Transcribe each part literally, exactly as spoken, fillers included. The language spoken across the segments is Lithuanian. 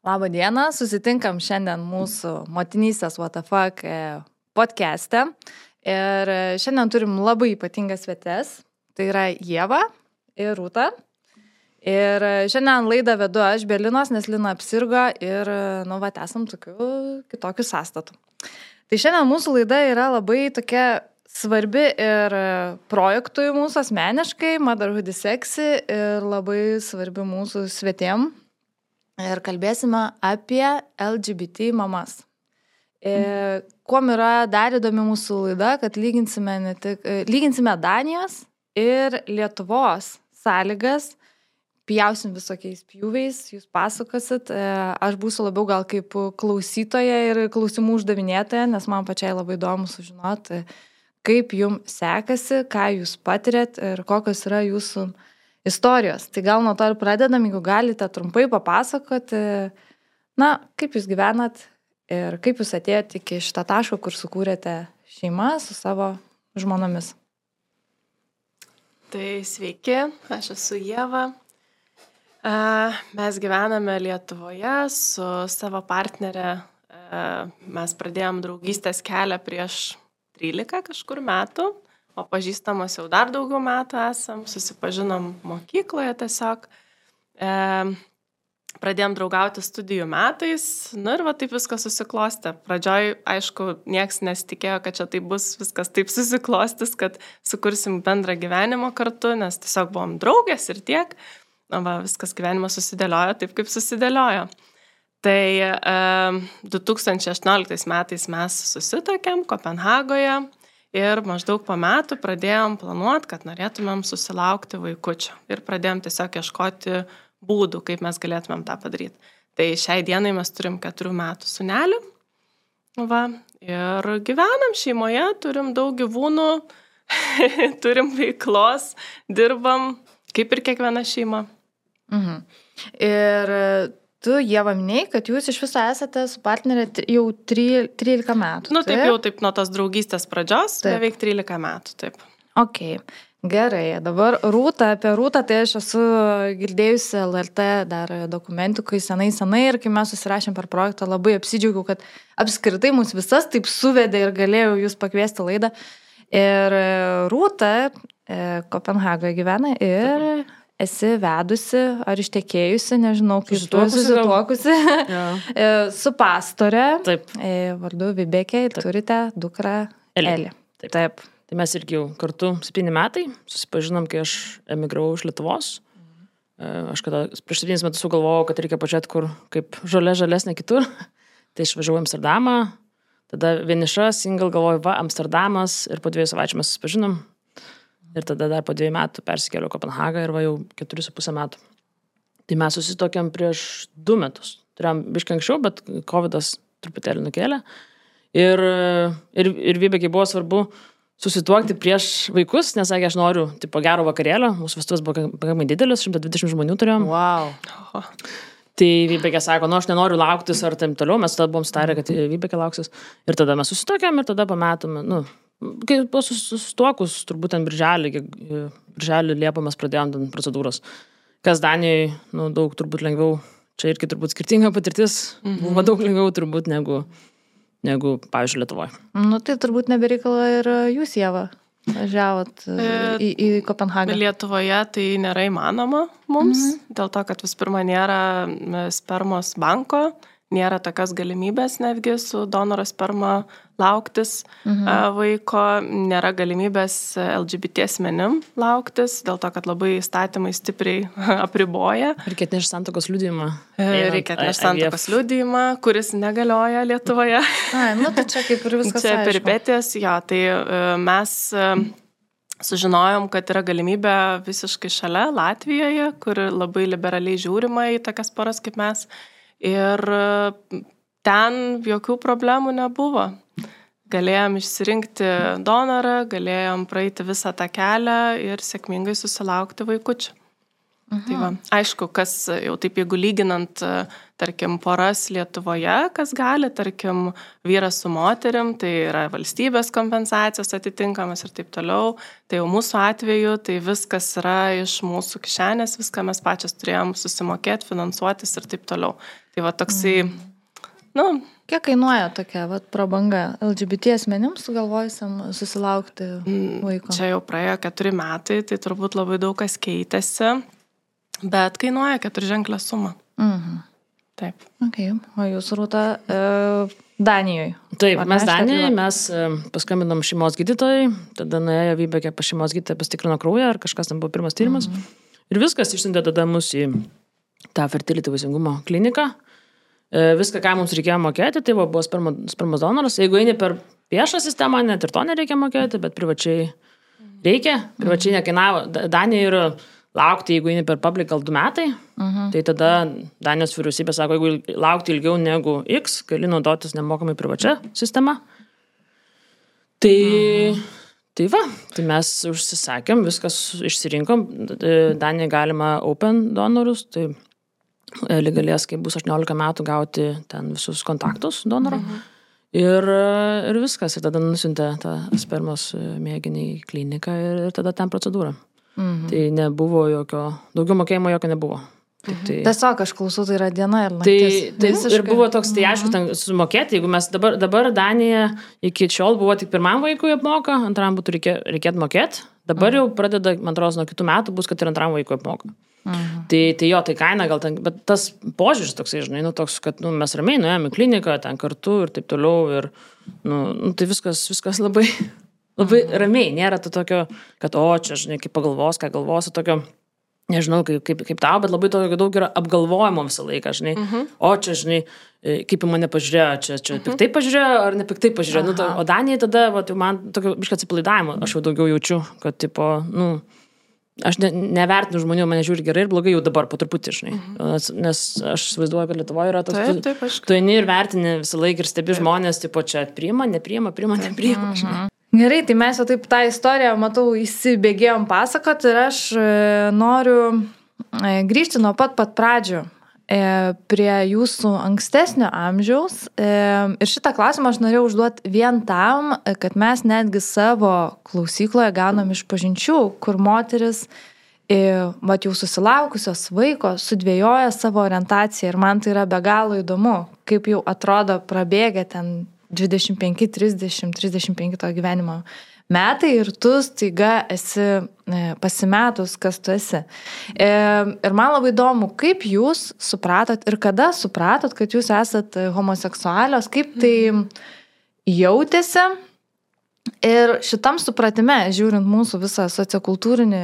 Labą dieną, susitinkam šiandien mūsų motinystės What the Fuck podcast'e ir šiandien turim labai ypatingas svetes, tai yra Ieva ir Rūta. Ir šiandien laidą vedu aš be Linos, nes Lina apsirgo ir, nu, va, esam tokių kitokių sąstatų. Tai šiandien mūsų laida yra labai tokia svarbi ir projektui mūsų asmeniškai, Motherhood is Sexy, ir labai svarbi mūsų svetiem. Ir kalbėsime apie L G B T mamas. Ir kuom yra dar įdomi mūsų laida, kad lyginsime, ne tik, lyginsime Danijos ir Lietuvos sąlygas, pjausim visokiais pjūviais, jūs pasakosit, aš būsiu labiau gal kaip klausytoja ir klausimų uždavinėtoja, nes man pačiai labai įdomu sužinoti, kaip jums sekasi, ką jūs patirėt ir kokios yra jūsų istorijos. Tai gal nuo to ir pradedam, jeigu galite trumpai papasakoti, na, kaip jūs gyvenat ir kaip jūs atėjote iki šitą tašką, kur sukūrėte šeimą su savo žmonomis. Tai sveiki, aš esu Ieva. Mes gyvename Lietuvoje su savo partnerė. Mes pradėjom draugystės kelią prieš trylika kažkur metų. O pažįstamos jau dar daugiau metų esam, susipažinom mokykloje tiesiog, e, pradėjom draugauti studijų metais, nu ir va taip viskas susiklostė. Pradžioj, aišku, nieks nesitikėjo, kad čia taip bus viskas taip susiklostis, kad sukursim bendrą gyvenimą kartu, nes tiesiog buvom draugės ir tiek, o va viskas gyvenimas susidėliojo taip, kaip susidėliojo. Tai e, du tūkstančiai aštuonioliktais metais mes susituokėm Kopenhagoje, ir maždaug po metų pradėjom planuoti, kad norėtumėm susilaukti vaikučio. Ir pradėjom tiesiog ieškoti būdų, kaip mes galėtumėm tą padaryti. Tai šiai dienai mes turim keturių metų sūnelį. Va, ir gyvenam šeimoje, turim daug gyvūnų, turim veiklos, dirbam, kaip ir kiekviena šeima. Mhm. Ir tu, Ieva, minėjai, kad jūs iš viso esate su partnerė jau trylika metų. Nu, taip, taip jau taip nuo tos draugystės pradžios, taip. Beveik trylika metų, taip. Ok, gerai. Dabar Rūta, apie Rūtą, tai aš esu girdėjusi L R T dar dokumentikui senai, senai ir kai mes susirašėm per projektą, labai apsidžiaugiau, kad apskritai mus visas taip suvedė ir galėjau jūs pakviesti laidą. Ir Rūta Kopenhagoje gyvena ir... Taip. Esi vedusi ar ištekėjusi, nežinau, kaip tu susituokusi, su pastorė, taip. Vardu Vibekė, ir turite dukrą Elį. Taip. Taip. Tai mes irgi jau kartu septyni metai susipažinom, kai aš emigravau iš Lietuvos. Aš kada prieš septynis metus sugalvojau, kad reikia pažiūrėti, kur kaip žolė žalesnė kitur. Tai išvažiavau į Amsterdamą, tada vieniša, single, galvoju, va, Amsterdamas, ir po dviejų savaičių mes susipažinom. Ir tada dar po dviejų metų persikėliau Kopenhagą ir va jau keturi su pusę metų. Tai mes susitokėm prieš du metus. Turėjom biškai anksčiau, bet covidas truputėlį nukėlė. Ir, ir, ir Vibekei buvo svarbu susituokti prieš vaikus, nes sakė, aš noriu tipo gero vakarėlio. Mūsų vestuvės buvo pakankamai didelis, šimtas dvidešimt žmonių turėjom. Wow. Tai Vibekė sako, nu aš nenoriu lauktis ar taip toliau. Mes tada buvom sutarę, kad Vibekė lauksis. Ir tada mes susitokėm ir tada po metų, nu, kai buvo susituokus, turbūt ten birželį, birželį Liepą mes pradėjom ten procedūros. Kas Danijoje, nu, daug turbūt lengviau, čia irgi turbūt skirtinga patirtis, mm-hmm. buvo daug lengviau turbūt negu, negu pavyzdžiui, Lietuvoje. Nu, tai turbūt nebereikalo ir jūs, Ieva, važiavot į, į Kopenhagą. Lietuvoje tai nėra įmanoma mums, mm-hmm. dėl to, kad vis pirma nėra spermos banko, nėra tokios galimybės netgi su donoro sperma lauktis mhm. vaiko, nėra galimybės L G B T asmenim lauktis, dėl to, kad labai įstatymai stipriai apriboja. Reikia atnešti santuokos liudijimą. Reikia atnešti santuokos liudijimą, kuris negalioja Lietuvoje. Ai, nu tai čia kaip ir viskas čia aišku. peripetės, jo, tai mes sužinojom, kad yra galimybė visiškai šalia Latvijoje, kur labai liberaliai žiūrima į tokias poras kaip mes. Ir ten jokių problemų nebuvo. Galėjom išsirinkti donorą, galėjom praeiti visą tą kelią ir sėkmingai susilaukti vaikučių. Mhm. Tai va, aišku, kas jau taip, jeigu lyginant, tarkim, poras Lietuvoje, kas gali, tarkim, vyras su moterim, tai yra valstybės kompensacijos atitinkamas ir taip toliau, tai jau mūsų atveju, tai viskas yra iš mūsų kišenės, viską mes pačias turėjom susimokėti, finansuotis ir taip toliau. Tai va toksai, mm. nu... Kiek kainuoja tokia vat, prabanga L G B T asmenims sugalvojusiam susilaukti vaiko? Čia jau praėjo keturi metai, tai turbūt labai daug kas keitėsi, bet kainuoja keturženklę sumą. Mhm. Taip. Okay. O jūs, Rūta, e, Danijoje? Taip, Vat mes Danijoje, mes e, paskambinom šeimos gydytojai, tada nuėjo Vybekė pas šeimos gydytoją, pastikrino kraują, ar kažkas ten buvo pirmas tyrimas. Mhm. Ir viskas išsiuntė tada mus į tą fertility vaisingumo kliniką. Viską, ką mums reikėjo mokėti, tai buvo spermo, spermos donoras. Jeigu eini per viešą sistemą, net ir to nereikia mokėti, bet privačiai reikia. Privačiai nekainavo. Danija yra laukti, jeigu eini per public gal du metai, uh-huh. tai tada Danijos vyriausybė sako, jeigu laukti ilgiau negu X, gali naudotis nemokamai privačia sistema. Tai, uh-huh. tai va, tai mes užsisakėm, viskas išsirinkom. Danija galima open donorus, tai galės, kai bus aštuoniolika metų, gauti ten visus kontaktus donoro. Mhm. Ir, ir viskas. Ir tada nusiuntė tą spermos mėginį į kliniką ir, ir tada ten procedūra. Mhm. Tai nebuvo jokio, daugiau mokėjimo jokio nebuvo. Mhm. Tai, Tiesiog aš klausau, tai yra diena ir naktis. Tai, tai Visiškai. Ir buvo toks, tai aišku, ten sumokėti, jeigu mes dabar, dabar Danija iki šiol buvo tik pirmam vaikui apmoka, antram būtų reikė, reikėt mokėti. Dabar mhm. jau pradeda, man atrodo, nuo kitų metų bus, kad ir antram vaikui apmoka. Mhm. Tai, tai jo, tai kaina gal ten, bet tas požiūris toksai, žinai, nu toks, kad nu, mes ramiai nuėjome į kliniką, ten kartu ir taip toliau ir, nu, nu tai viskas, viskas labai, labai mhm. ramiai, nėra to tokio, kad o, čia, žinai, kaip pagalvos, ką galvos, tokio, nežinau, kaip, kaip, kaip tau, bet labai tokio daug yra apgalvojimo visą laiką, žinai, mhm. o čia, žinai, kaip į mane pažiūrėjo, čia, čia mhm. piktai pažiūrėjo ar nepiktai pažiūrėjo, nu, to, o Danijai tada, va, tai man tokio biškai atsipalaidavimo, aš jau daugiau jaučiu, kad, tipo, nu, aš ne, nevertinu žmonių, mane žiūri gerai ir blogai jau dabar po truputį, žinai. Nes, nes aš įsivaizduoju, kad Lietuvoje yra toks, taip, taip, aš... tu, tu eini ir vertini visą laiką ir stebi taip. Žmonės, tipo čia priima, nepriima, priima, nepriima, žinai. Gerai, tai mes jau taip tą istoriją, matau, įsibėgėjom pasakot ir aš e, noriu e, grįžti nuo pat pat pradžių e, prie jūsų ankstesnio amžiaus. E, ir šitą klausimą aš norėjau užduoti vien tam, kad mes netgi savo klausykloje gaunam išpažinčių, kur moteris, e, vat jau susilaukusios vaiko, sudvėjoja savo orientaciją ir man tai yra be galo įdomu, kaip jau atrodo prabėgę ten dvidešimt penki, trisdešimt, trisdešimt penki to gyvenimo metai ir tu staiga esi pasimetus, kas tu esi. Ir man labai įdomu, kaip jūs supratot ir kada supratot, kad jūs esat homoseksualios, kaip tai jautėsi. Ir šitam supratime, žiūrint mūsų visą sociokultūrinį,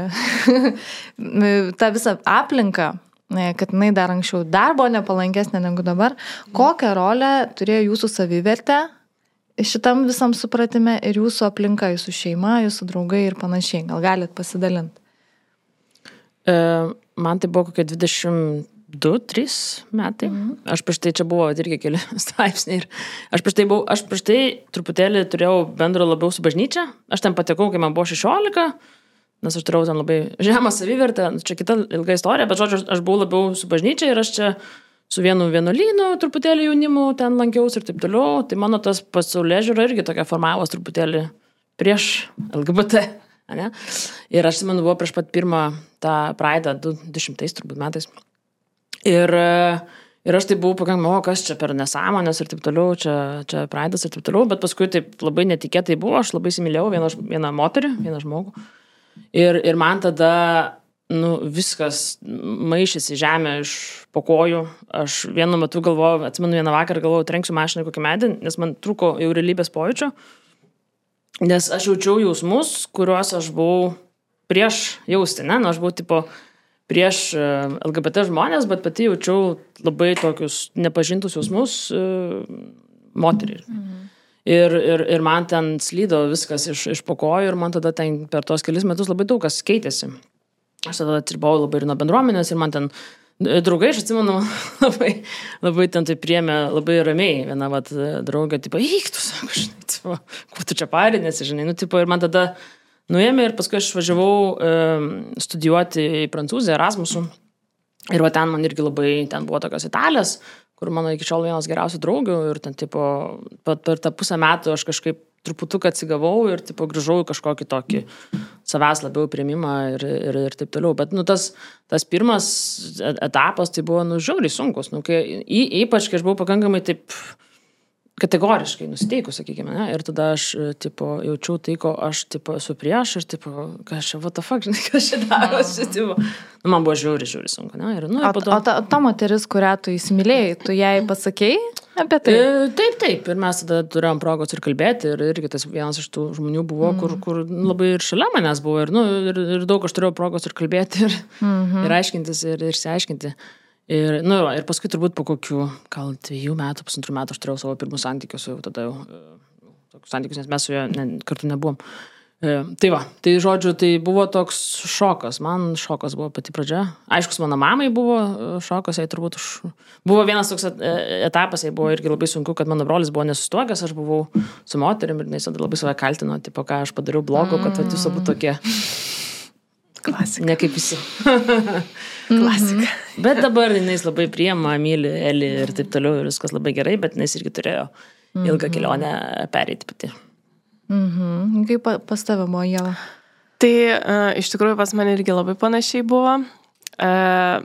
tą visą aplinką, kad jinai dar anksčiau dar buvo nepalankesnė negu dabar, kokią rolę turėjo jūsų savivertė šitam visam supratime ir jūsų aplinka, jūsų šeima, jūsų draugai ir panašiai. Gal galit pasidalinti? E, man tai buvo kokie dvidešimt du trys metai. Mhm. Aš prieš tai čia buvo irgi keli straipsniai. Ir aš prieš tai, buvau, aš prieš tai truputėlį turėjau bendro labiau su bažnyčia. Aš ten patekau, kai man buvo šešiolika. Nes aš turėjau ten labai žemą savivertę, čia kita ilga istorija, bet žodžiu, aš buvau labiau su bažnyčia ir aš čia su vienu vienuolynu truputėlį jaunimu ten lankiausi ir taip toliau, tai mano tas pasaulėžiūra irgi tokia formavos truputėlį prieš L G B T, ne? Ir aš man buvo prieš pat pirmą tą Pride'ą, du dešimtais turbūt metais. Ir, ir aš tai buvau pakankamai, o kas čia per nesąmonės ir taip toliau, čia, čia Pride'as ir taip toliau, bet paskui taip labai netikėtai buvo, aš labai įsimylėjau vieną, vieną moterį, vieną žmogų. Ir, ir man tada nu, viskas maišėsi žemę iš po kojų. Aš vienu metu galvojau, atsimenu vieną vakarą galvojau, trenksiu mašiną kokį medį, nes man trūko jau realybės pojūčio. Nes aš jaučiau jausmus, kuriuos aš buvau prieš jausti, ne? Nu, aš buvau tipo prieš L G B T žmonės, bet pati jaučiau labai tokius nepažintus jausmus uh, moterį. Mhm. Ir, ir, ir man ten slydo viskas iš, iš po kojų ir man tada ten per tos kelis metus labai daug kas keitėsi. Aš tada atsiribau labai ir nuo bendruomenės ir man ten draugai, aš atsimenu, labai, labai ten tai priėmė labai ramiai. Viena vat, draugė, tipo, eik, tu sako, žinai, tipo, kuo tu čia parinėsi, žinai, nu, tipo, ir man tada nuėmė ir paskui aš važiavau e, studijuoti į Prancūziją, Erasmusų. Ir va ten man irgi labai, ten buvo tokios Italės, kur mano iki šiol vienas geriausių draugių ir ten, tipo, per tą pusę metų aš kažkaip truputuką atsigavau ir, tipo, grįžau į kažkokį tokį savęs labiau priėmimą ir, ir, ir taip toliau. Bet, nu, tas, tas pirmas etapas, tai buvo, nu, žiauriai sunkus. Nu, kai, y, ypač, kai aš buvau pakankamai taip kategoriškai nusiteikus, sakykime, ne? Ir tada aš, tipo, jaučiau tai, ko aš, tipo, esu prieš ir, tipo, kas čia, what the fuck, žinai, kas čia darosi, tipo. Nu, man buvo žiauriai, žiauriai sunku, ne? Ir, nu, O, po to... o ta, ta moteris, kurią tu įsimylėjai, tu jai pasakei apie tai? E, taip, taip. Ir mes tada turėjom progos ir kalbėti. Ir irgi tas vienas iš tų žmonių buvo, kur, kur labai ir šalia manęs buvo. Ir, nu, ir, ir daug aš turėjau progos ir kalbėti, ir, mm-hmm. ir aiškintis, ir išsiaiškinti. Ir, nu, ir paskui turbūt po kokių, gal dviejų metų, pusantrų metų aš turėjau savo pirmus santykius, jau tada jau tokius santykius, nes mes su juo ne, kartu nebuvom. E, tai va, tai žodžiu, tai buvo toks šokas, man šokas buvo pati pradžia. Aiškus, mano mamai buvo šokas, jai turbūt už... Buvo vienas toks etapas, jai buvo irgi labai sunku, kad mano brolis buvo nesustuokęs, aš buvau su moterim ir jis tada labai save kaltino, tipo, ką aš padariau blogo, kad jūs abu tokie... Klasika. Ne kaip visi. Klasika. Bet dabar jinais labai priema, myli Elį ir taip toliau ir viskas labai gerai, bet jinais irgi turėjo ilgą kelionę pereiti pati. Mhm. Kaip pas tave buvo, Ieva? Tai uh, iš tikrųjų pas mane irgi labai panašiai buvo. Uh,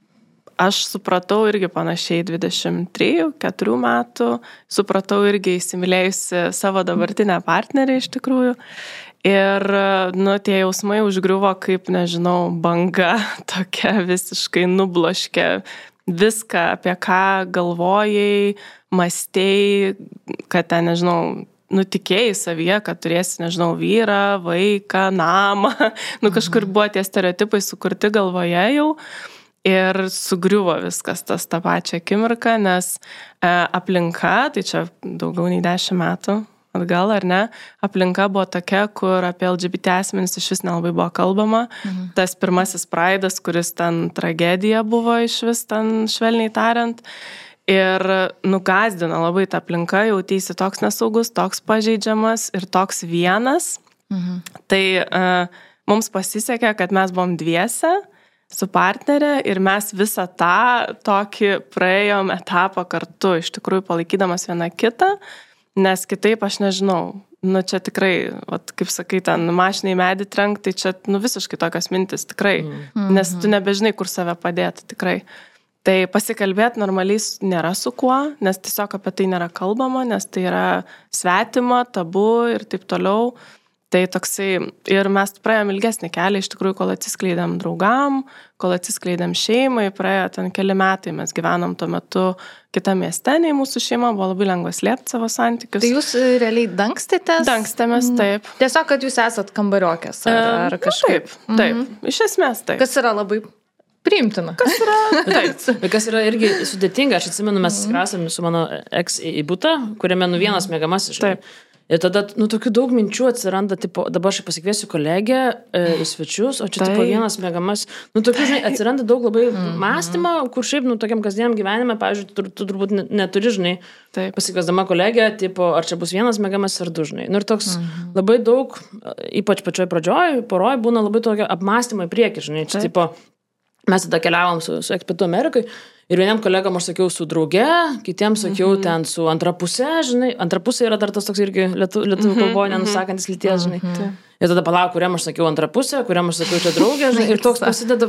aš supratau irgi panašiai dvidešimt trijų keturių metų, supratau irgi įsimylėjusi savo dabartinę partnerį iš tikrųjų. Ir, nu, tie jausmai užgriuvo kaip, nežinau, banga, tokia visiškai nubloškė viską, apie ką galvojai, mąstei, kad ten, nežinau, nutikėjai savyje, kad turėsi, nežinau, vyrą, vaiką, namą. Nu, kažkur buvo tie stereotipai sukurti galvoje jau. Ir sugriuvo viskas tas tą pačią akimirką, nes e, aplinka, tai čia daugiau nei dešimt metų, atgal, ar ne, aplinka buvo tokia, kur apie L G B T asmenis iš vis nelabai buvo kalbama. Mhm. Tas pirmasis praidas, kuris ten tragedija buvo iš vis ten švelniai tariant. Ir nugazdino labai tą aplinką, jauteisi toks nesaugus, toks pažeidžiamas ir toks vienas. Mhm. Tai uh, mums pasisekė, kad mes buvom dviese su partnerė ir mes visą tą tokį praėjom etapą kartu, iš tikrųjų palaikydamas vieną kitą. Nes kitaip aš nežinau, nu čia tikrai, vat, kaip sakai, ten mašinai medį trenk, tai čia nu, visiškai tokios mintis, tikrai, mm-hmm. nes tu nebežinai, kur save padėti, tikrai. Tai pasikalbėti normaliai nėra su kuo, nes tiesiog apie tai nėra kalbama, nes tai yra svetima, tabu ir taip toliau. Tai toksai, ir mes praėjom ilgesnį kelią, iš tikrųjų, kol atsiskleidėm draugam, kol atsiskleidėm šeimai, praėjo ten keli metai, mes gyvenom tuo metu kitą mieste, nei mūsų šeima, buvo labai lengva slėpti savo santykius. Tai jūs realiai dangstėtės? Dangstėmės, taip. Tiesiog, kad jūs esat kambariokės, ar, ar kažkaip? Taip, taip, mhm. iš esmės taip. Kas yra labai priimtina. Kas yra, taip. Kas yra irgi sudėtinga, aš atsimenu, mes skrasėm su mano ex į butą, kuriame nu vienas mėgamasis. Taip. Ir tada, nu, tokių daug minčių atsiranda, tipo, dabar aš pasikviesiu kolegę e, į svečius, o čia, tipo, vienas mėgamas, nu, tokių, žinai, atsiranda daug labai mm-hmm. mąstymo, kur šiaip, nu, tokiam kasdieniam gyvenime, pavyzdžiui, tu, tu turbūt neturi, žinai, taip. Pasikviesdama kolegę, tipo, ar čia bus vienas mėgamas ar du, žinai. Nu, ir toks mm-hmm. labai daug, ypač pačioj pradžioj, poroj, būna labai tokio apmąstymo į priekį, žinai, čia, taip. Tipo, mes tada keliavom su, su Ekspetu Amerikai. Ir vieniem kolegam aš sakiau su drauge, kitiems sakiau mm-hmm. ten su antra pusė, žinai. Antra pusė yra dar tas toks irgi lietu, lietuvių mm-hmm. kalboje nenusakantis lyties, žinai. Mm-hmm. Ir tada palauk, kuriam aš sakiau antra pusė, kuriam aš sakiau čia draugė, žinai. Ir toks prasideda...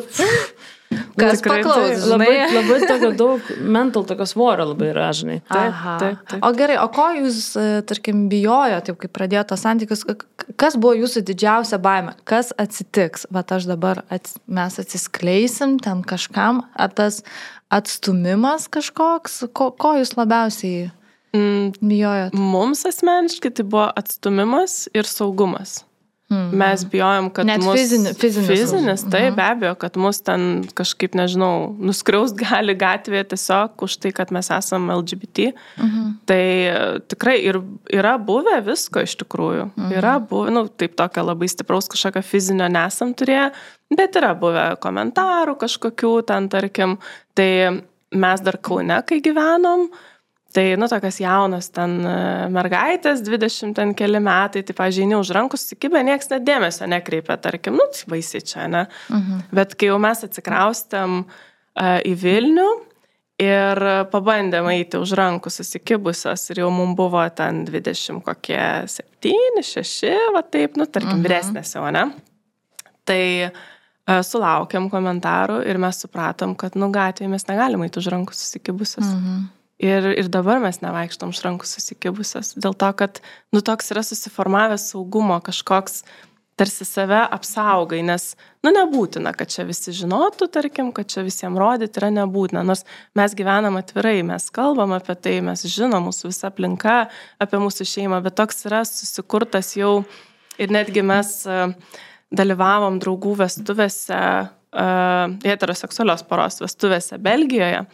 Kas paklaus, žinai. Labai, labai tokio daug mental, tokio svorio labai yra, žinai. Taip, taip, taip. O gerai, o ko jūs, tarkim, bijojo, taip kaip pradėjo tos santykius, kas buvo jūsų didžiausia baimė? Kas atsitiks? Vat aš dabar ats, mes atsiskleisim ten kažkam, ar tas atstumimas kažkoks, ko, ko jūs labiausiai bijojot? Mums asmeniškai tai buvo atstumimas ir saugumas. Mhm. Mes bijojom, kad net mus... Net fizinis. Fizinis, tai mhm. be abejo, kad mus ten kažkaip, nežinau, nuskriaust gali gatvėje tiesiog už tai, kad mes esame L G B T. Mhm. Tai tikrai ir, yra buvę visko iš tikrųjų. Mhm. Yra buvę, nu, taip tokio labai stipraus kažkokio fizinio nesam turėję, bet yra buvę komentarų kažkokių ten, tarkim. Tai mes dar Kaune, kai gyvenom, tai, nu, tokias jaunas ten mergaitės, dvidešimt ten keli metai, tai, pažiūrėjau, už rankus įkibė, nieks net dėmesio nekreipia, tarkim, nu, tai baisiai čia, ne? Mhm. Bet kai jau mes atsikraustėm uh, į Vilnių ir pabandėm eiti už rankų susikibusios ir jau mums buvo ten dvidešimt kokie septyni, šeši, va taip, nu, tarkim, mhm. vyresnės jau, ne? Tai sulaukėm komentarų ir mes supratom, kad nu gatvėje mes negalime eiti už rankų susikibusios. Mhm. Ir, ir dabar mes nevaikštom už rankų susikibusios. Dėl to, kad nu toks yra susiformavęs saugumo kažkoks tarsi save apsaugai, nes nu nebūtina, kad čia visi žinotų, tarkim, kad čia visiems rodyti yra nebūtina. Nors mes gyvenam atvirai, mes kalbam apie tai, mes žinom mūsų visą aplinką, apie mūsų šeimą, bet toks yra susikurtas jau ir netgi mes dalyvavom draugų vestuvėse, uh, heteroseksualios poros vestuvėse Belgijoje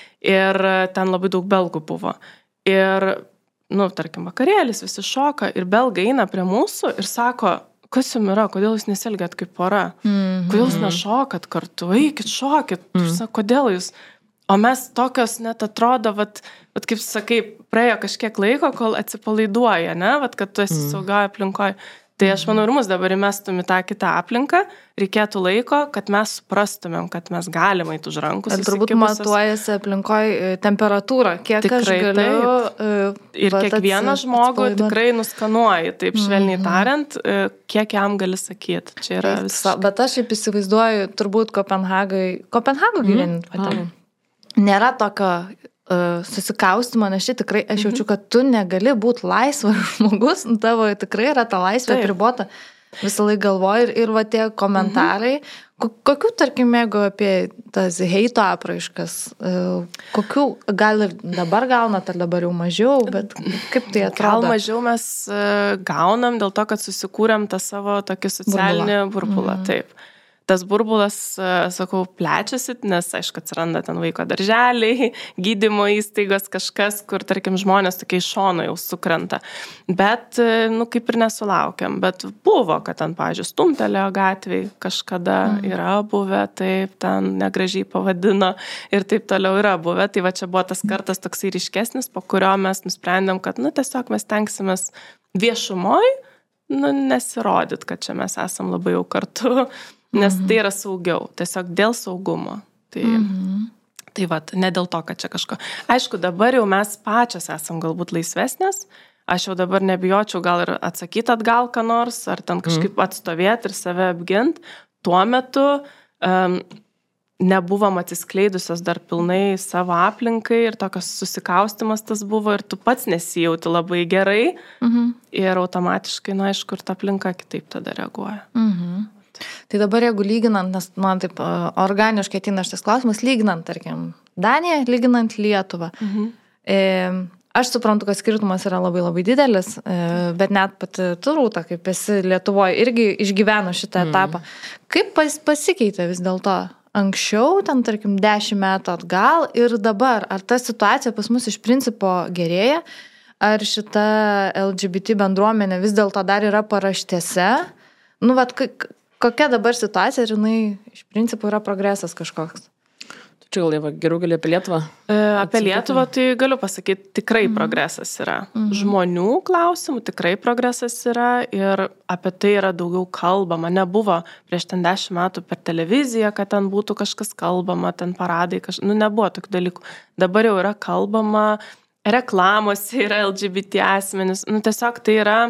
ir ten labai daug belgų buvo. Ir, nu, tarkim, vakarėlis, visi šoka ir belgai eina prie mūsų ir sako, kas jums yra, kodėl jūs nesielgiat kaip pora, mm-hmm. kodėl jūs nešokat kartu, eikit, šokit, mm-hmm. sako, kodėl jūs... O mes tokios net atrodo, vat, vat kaip sakai, praėjo kažkiek laiko, kol atsipalaiduoja, ne, vat, kad tu esi mm-hmm. saugioj aplinkoje. Tai aš manau, ir mus dabar įmestum į tą kitą aplinką, reikėtų laiko, kad mes suprastumėm, kad mes galime eiti už rankų. Ir turbūt matuojasi aplinkoje temperatūrą, kiek tikrai, aš galiu... Taip. Ir kiekvieną žmogų tikrai nuskanuoji, taip švelniai mm-hmm. tariant, kiek jam gali sakyti. Čia yra visą. Bet aš šiaip įsivaizduoju, turbūt Kopenhagai, Kopenhago gyvenint patiem. Nėra tokio... susikaustimo, nes štai tikrai aš jaučiu, kad tu negali būti laisvas žmogus, tavo tikrai yra ta laisvė apribota, visą laiką galvoji ir, ir va tie komentarai, mhm. kokių, tarkim, jeigu apie tas heito apraiškas, kokių gal ir dabar gaunat, ar dabar jau mažiau, bet kaip tai atrodo? Gal mažiau mes gaunam dėl to, kad susikūrėm tą savo tokį socialinį burbulą, burbulą mhm. taip. Tas burbulas, sakau, plečiasi, nes, aišku, atsiranda ten vaiko darželiai, gydymo įstaigos, kažkas, kur, tarkim, žmonės tokiai šono jau sukrenta. Bet, nu, kaip ir nesulaukiam. Bet buvo, kad ten, pavyzdžiui, stumtelėjo gatvėj, kažkada mm. yra buvę, taip, ten negražiai pavadino ir taip toliau yra buvę. Tai va čia buvo tas kartas toksai ryškesnis, po kurio mes nusprendėm, kad, nu, tiesiog mes tenksimės viešumoj, nu, nesirodyt, kad čia mes esam labai jau kartu. Nes mhm. tai yra saugiau, tiesiog dėl saugumo. Tai, mhm. tai va, ne dėl to, kad čia kažko. Aišku, dabar jau mes pačios esam galbūt laisvesnės, aš jau dabar nebijočiau gal ir atsakyti atgal ką nors, ar ten kažkaip mhm. atstovėti ir save apginti. Tuo metu um, nebuvom atsiskleidusios dar pilnai savo aplinkai ir tokios susikaustimas tas buvo ir tu pats nesijauti labai gerai mhm. ir automatiškai, na, aišku, ir ta aplinka kitaip tada reaguoja. Mhm. Tai dabar jeigu lyginant, nes man taip organiškai ateina šitas klausimas, lyginant, tarkim, Daniją, lyginant Lietuvą. Mhm. E, aš suprantu, kad skirtumas yra labai labai didelis, e, bet net pati tu, Rūta, kaip esi Lietuvoje, irgi išgyveno šitą mhm. etapą. Kaip pas, pasikeitė vis dėlto anksčiau, ten, tarkim, dešimt metų atgal ir dabar? Ar ta situacija pas mus iš principo gerėja? Ar šita L G B T bendruomenė vis dėlto dar yra paraštėse? Nu, vat, kaip kokia dabar situacija ir jinai iš principo yra progresas kažkoks? Tu čia gal Ieva, geriau gali apie Lietuvą? E, apie Lietuvą tai galiu pasakyti, tikrai mm. progresas yra. Mm. Žmonių klausimų tikrai progresas yra ir apie tai yra daugiau kalbama. Nebuvo prieš ten dešimt metų per televiziją, kad ten būtų kažkas kalbama, ten paradai, kaž... nu nebuvo tokių dalykų. Dabar jau yra kalbama, reklamos yra L G B T asmenys. Nu tiesiog tai yra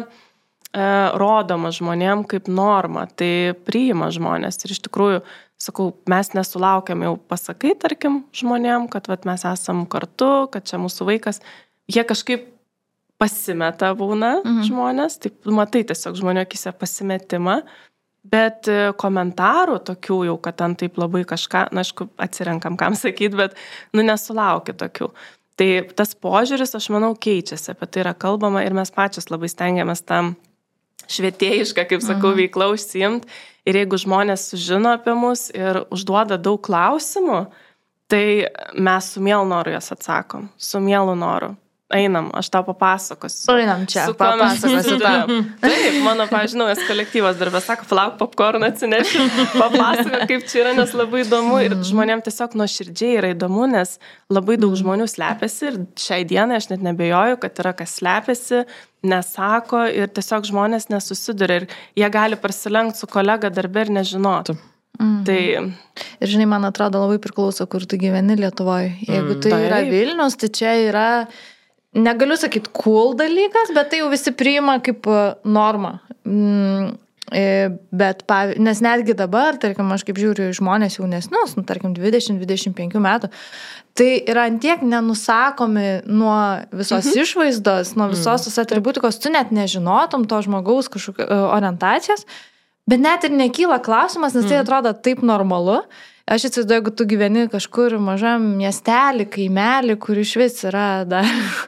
rodoma žmonėm kaip norma, tai priima žmonės. Ir iš tikrųjų, sakau, mes nesulaukiam jau pasakai, tarkim, žmonėm, kad vat, mes esam kartu, kad čia mūsų vaikas. Jie kažkaip pasimeta būna mhm. žmonės, taip matai tiesiog žmonių akise pasimetimą, bet komentarų tokių jau, kad ten taip labai kažką, na, aišku, atsirenkam, kam sakyti, bet, nu, nesulaukia tokių. Tai tas požiūris, aš manau, keičiasi, apie tai yra kalbama ir mes pačios labai stengiamės tam švietėjišką, kaip sakau, mhm. veiklą užsiimt. Ir jeigu žmonės sužino apie mus ir užduoda daug klausimų, tai mes su mielu noru jas atsakom. Su mielu noru. Einam, aš tau papasakosiu. Einam čia, papasakosiu tau. Taip, mano, pavyzdžiui, naujas kolektyvas darbė, sako, flauk popcorną atsinešiu, papasako, kaip čia yra, nes labai įdomu ir žmonėm tiesiog nuoširdžiai yra įdomu, nes labai daug žmonių slepiasi ir šiai dienai aš net nebejoju, kad yra kas slepiasi, nesako ir tiesiog žmonės nesusiduria ir jie gali prasilenkti su kolega darbė ir nežinotų. Mm. Tai... Ir žinai, man atrodo labai priklauso, kur tu gyveni Lietuvoje. Jeigu tai mm. yra Vilnius, tai čia yra... Negaliu sakyti cool dalykas, bet tai jau visi priima kaip norma. Bet, nes netgi dabar, tarkim, aš kaip žiūriu žmonės jaunesnius, nu, tarkim, dvidešimt dvidešimt penkių metų, tai yra antiek nenusakomi nuo visos mhm. išvaizdos, nuo visos tos atributikos, tu net nežinotum to žmogaus kažkokio orientacijos, bet net ir nekyla klausimas, nes tai atrodo taip normalu. Aš atsivaizduoju, jeigu tu gyveni kažkur mažam miestelį, kaimelį, kur iš vis yra dar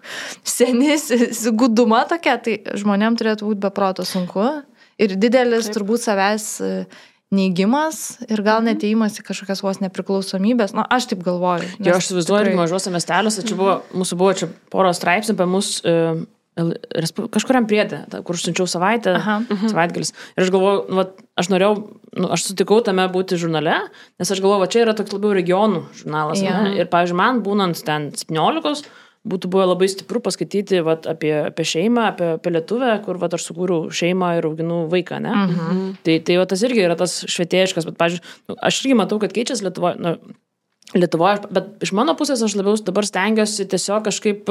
senis, guduma tokia, tai žmonėm turėtų būti beproto sunku. Ir didelis Taip. turbūt savęs neigimas ir gal net įimas į kažkokias vos nepriklausomybės. Na, aš taip galvoju. Jo, aš įsivaizduoju, tikrai... mažuose miesteliuose, čia buvo, mūsų buvo čia poro straipsnių apie mūsų uh, kažkuriam priedė, kur aš siunčiau savaitę, savaitgalis. Ir aš galvoju, nu, aš norėjau, nu, aš sutikau tame būti žurnale, nes aš galvoju, va, čia yra toks labiau regionų žurnalas. Ja. Ne? Ir, pavyzdžiui, man būnant ten septyniolikos, būtų buvo labai stipru paskaityti vat, apie, apie šeimą, apie, apie lietuvę, kur vat, aš sukūriau šeimą ir auginu vaiką, ne? Mhm. Tai, tai vat, tas irgi yra tas švietėjiškas, bet, pavyzdžiui, nu, aš irgi matau, kad keičiasi Lietuvoje, nu, Lietuvoje, bet iš mano pusės aš labiau dabar stengiuosi tiesiog kažkaip,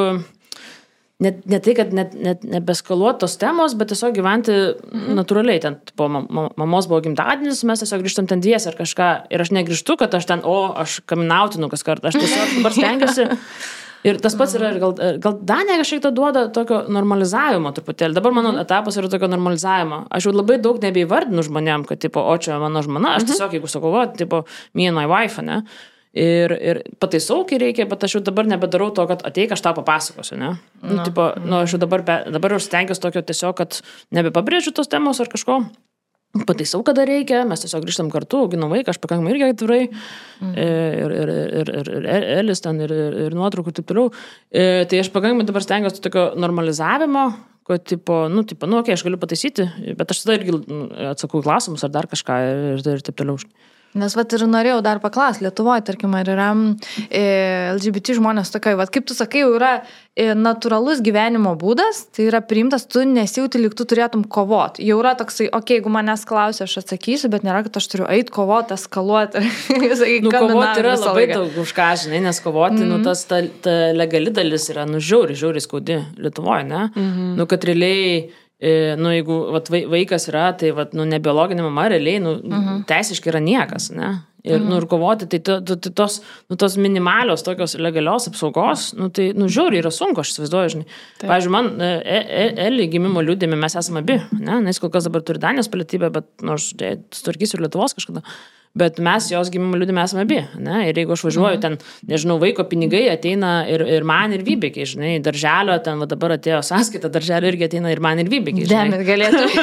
net, ne tai, kad net, net nebeskaluoti tos temos, bet tiesiog gyventi mhm. natūraliai. Ten, po mamos buvo gimtadienis, mes tiesiog grįžtam ten dviese ar kažką, ir aš negrįžtu, kad aš ten, o, aš kaminautinu kas kartą, aš tiesiog dabar stengiuosi. Ir tas pats yra, gal, gal Danija kažkiek to duoda tokio normalizavimo truputėlį. Dabar mano etapas yra tokio normalizavimo. Aš jau labai daug nebeįvardinu žmonėm, kad, tipo, o čia mano žmona, aš tiesiog, jeigu sakau, o, tipo, me and my wife, ne? Ir, ir pataisau, kai reikia, bet aš jau dabar nebedarau to, kad ateik, aš tau papasakosiu, ne? Nu, no. tipo, nu, aš jau dabar, dabar jau stengiuosi tokio tiesiog, kad nebepabrėžiu tos temos ar kažko. Pataisau, kada reikia, mes tiesiog grįžtam kartu, auginam vaiką, aš pakankamai irgi atvirai, mm. ir, ir, ir, ir, ir Elis ten, ir, ir, ir nuotraukų ir taip toliau. E, tai aš pakankamai dabar stengiuosi tokio normalizavimo, kad, tipo, nu, tipo, nu, okei, okay, aš galiu pataisyti, bet aš tada irgi atsakau klausimus ar dar kažką ir, ir taip toliau. Nes vat ir norėjau dar paklausti, Lietuvoje, tarkim, ar yra e, L G B T žmonės tokioj, vat kaip tu sakai, jau yra e, natūralus gyvenimo būdas, tai yra priimtas, tu nesijauti, lyg tu turėtum kovoti. Jau yra toksai, okei, okay, jeigu manęs klausia, aš atsakysiu, bet nėra, kad aš turiu eiti kovoti, eskaluoti. Nu, kovoti yra labai laiką. Daug už ką, žinai, nes kovoti, mm-hmm. nu, tas ta, ta legali dalis yra, nu, žiauri, žiauri skaudi Lietuvoje, ne? Mm-hmm. Nu, kad realiai nu, jeigu vat, vaikas yra, tai vat, nu, ne biologinė mama, realiai, nu, uh-huh. teisiškai yra niekas, ne? Ir, uh-huh. nu, ir kovoti, tai, to, to, tos, nu, tos minimalios tokios legalios apsaugos, nu, tai, nu, žiauriai yra sunku, aš įsivaizduoju, žinai. Taip. Pavyzdžiui, man, Eli gimimo liudijime mes esame abi, ne? Nes kol kas dabar turi Danijos pilietybę, bet, nors, nu, sutvarkysiu ir Lietuvos kažkada. Bet mes jos gimimo liudijime esame abi, ne? Ir jeigu aš važiuoju ten, nežinau, vaiko pinigai ateina ir, ir man ir Vybekiai, žinai, darželio, ten va, dabar atėjo sąskaita, darželio irgi ateina ir man ir Vybekiai, žinai. Demit,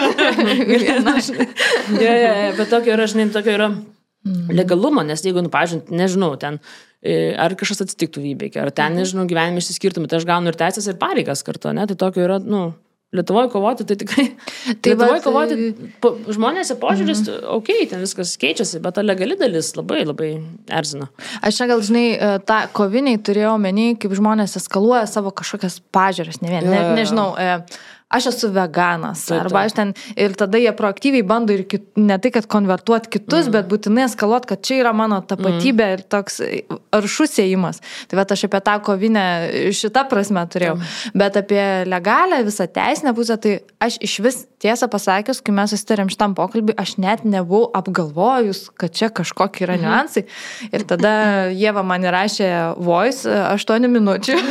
galėtų. ja, ja, ja, bet tokio yra, žinai, tokio yra legalumo, nes jeigu, nu, pažiūrint, nežinau, ten, ar kažkas atsitiktų Vybekiai, ar ten, nežinau, gyvenime išsiskirtumai, tai aš gaunu ir teisės ir pareigas kartu, ne? Tai tokio yra, nu, Lietuvoje kovoti, tai tikrai. Tai Lietuvoje bet... kovoti, po, žmonėse požiūris, mm-hmm. okei, okay, ten viskas keičiasi, bet ta legali dalis labai, labai erzina. Aš čia gal, žinai, tą koviniai turėjau omeny, kaip žmonės eskaluoja savo kažkokias pažiūras, ne vien, ne, nežinau, aš esu veganas, taip, arba aš ten, ir tada jie proaktyviai bando ir kit, ne tai, kad konvertuoti kitus, mm. bet būtinai eskaluoti, kad čia yra mano tapatybė mm. ir toks aršus ėjimas. Tai vat aš apie tą kovinę šitą prasme turėjau. Mm. Bet apie legalę visą teisinę pusę, tai aš iš vis tiesą pasakius, kai mes susitarėm šitam pokalbį, aš net nebuvau apgalvojus, kad čia kažkokie yra niuansai. Mm. Ir tada Ieva man įrašė voice aštuonių minučių.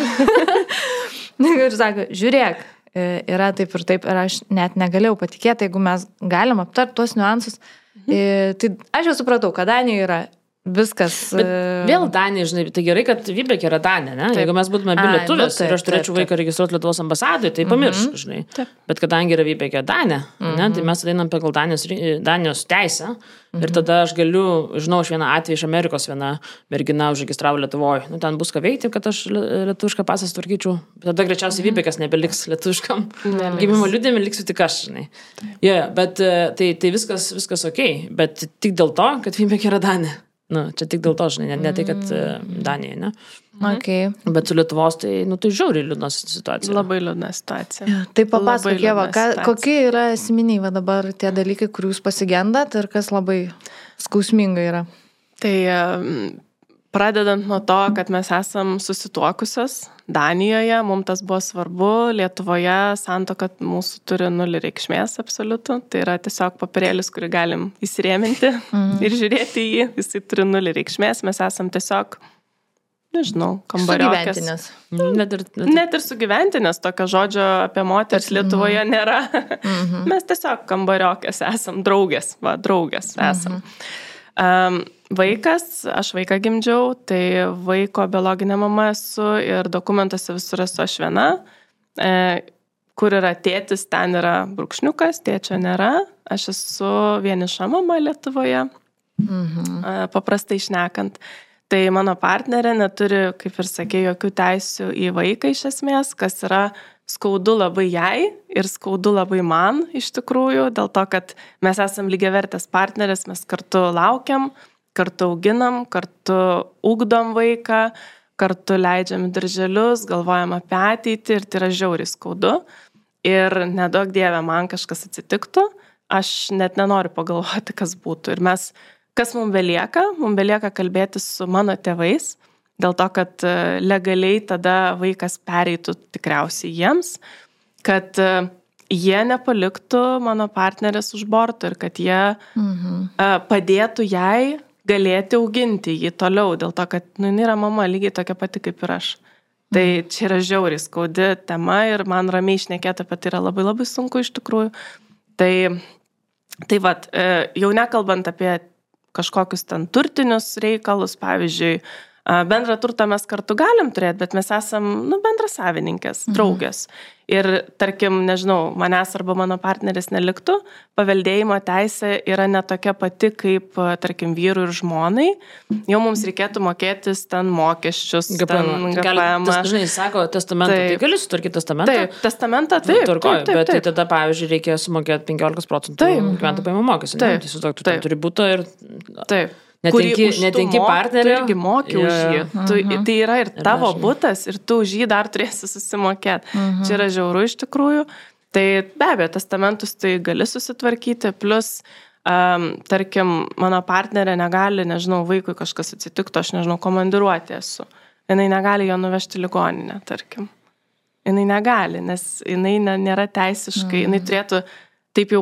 Ir sako, žiūrėk, yra taip ir taip, ir aš net negalėjau patikėti, jeigu mes galim aptarti tuos niuansus. Mhm. Tai aš jau supratau, kad Danija yra viskas. Bet vėl Danija, žinai, tai gerai, kad Vybekė yra Danija, ne? Taip. Jeigu mes būtume abi lietuvės ir aš turėčiau vaiką registruoti Lietuvos ambasadoje, tai pamiršk, mm-hmm. žinai. Taip. Bet kadangi yra Vybekė Danija, mm-hmm. ne, tai mes ateinam pagal Danijos, Danijos teisę mm-hmm. ir tada aš galiu, žinau, aš vieną atvejį iš Amerikos viena mergina užregistravo Lietuvoje. Nu, ten bus ką veikti, kad aš lietuvišką pasą tvarkyčiau. Tada greičiausiai mm-hmm. Vybekės nebeliks lietuviškam. Gimimo liudijime liksiu tik aš, žinai. Yeah, bet tai, tai viskas, viskas okei, okay, bet tik dėl to, kad Vybekė yra Danija. Nu, čia tik dėl to, žinai, ne, ne tai, kad uh, Danija, ne? Okay. Bet su Lietuvos, tai, nu, tai žiauriai liūdna situacija. Labai liūdna situacija. Ja, tai papasakok, Ieva, kokie yra esminiai va dabar tie dalykai, kurių jūs pasigendat ir kas labai skausminga yra? Tai pradedant nuo to, kad mes esam susituokusios Danijoje, mums tas buvo svarbu, Lietuvoje santuoka mūsų turi nulį reikšmės absoliutų, tai yra tiesiog papirėlis, kurį galim įsirėminti mm. ir žiūrėti į jį, jisai turi nulį reikšmės, mes esam tiesiog, nežinau, kambariokės. Sugyventinės. Net ir, net ir. Net ir sugyventinės, tokio žodžio apie moteris Lietuvoje mm. nėra. Mm-hmm. Mes tiesiog kambariokės esam, draugės, va, draugės esam. Mm-hmm. Um, Vaikas, aš vaiką gimdžiau, tai vaiko biologinė mama esu ir dokumentuose visur esu aš viena. E, kur yra tėtis, ten yra brūkšniukas, tėčio nėra. Aš esu vieniša mama Lietuvoje, mhm. e, paprastai šnekant. Tai mano partnerė neturi, kaip ir sakė, jokių teisių į vaiką iš esmės, kas yra skaudu labai jai ir skaudu labai man iš tikrųjų, dėl to, kad mes esam lygiavertės partnerės, mes kartu laukiam, kartu auginam, kartu ugdom vaiką, kartu leidžiam darželius, galvojam apie ateitį ir tai yra žiauriai skaudu. Ir nedaug dieve man kažkas atsitiktų, aš net nenoriu pagalvoti, kas būtų. Ir mes, kas mums belieka, mums belieka kalbėti su mano tėvais, dėl to, kad legaliai tada vaikas pereitų tikriausiai jiems, kad jie nepaliktų mano partnerės už borto ir kad jie mhm. padėtų jai galėti auginti jį toliau, dėl to, kad nu, jinai yra mama lygiai tokia pati kaip ir aš. Tai čia yra žiauriai skaudi tema ir man ramiai šnekėti apie tai yra labai labai sunku iš tikrųjų. Tai, tai vat, jau nekalbant apie kažkokius ten turtinius reikalus, pavyzdžiui, bendrą turtą mes kartu galim turėti, bet mes esam nu, bendras savininkės, draugės. Mhm. Ir tarkim, nežinau, manęs arba mano partneris neliktų, paveldėjimo teisė yra netokia pati kaip, tarkim, vyrų ir žmonai. Jau mums reikėtų mokėtis ten mokesčius, G P M. G P M. Tas, žinai, sako, testamentą, taip. Tai gali sutvarkyti testamentą? Taip, testamentą, taip. Nu, turkoj, taip, taip, bet taip. Tai tada, pavyzdžiui, reikėjo sumokėti penkiolika procentų gyventojų pajamų mokestį. Taip, tai sutok, tu turi būti ir... Taip. Netenki, netenki partnerio. Tu irgi moki už jį. Tu, uh-huh. Tai yra ir tavo ir butas ir tu už jį dar turėsi susimokėti. Uh-huh. Čia yra žiauru iš tikrųjų. Tai be abejo, testamentus tai gali susitvarkyti. Plus, um, tarkim, mano partnerė negali, nežinau, vaikui kažkas atsitiktų, aš nežinau, komandiruoti esu. Jinai negali jo nuvežti ligoninę, tarkim. Jinai negali, nes jinai nėra teisiškai. Uh-huh. Jinai turėtų taip jau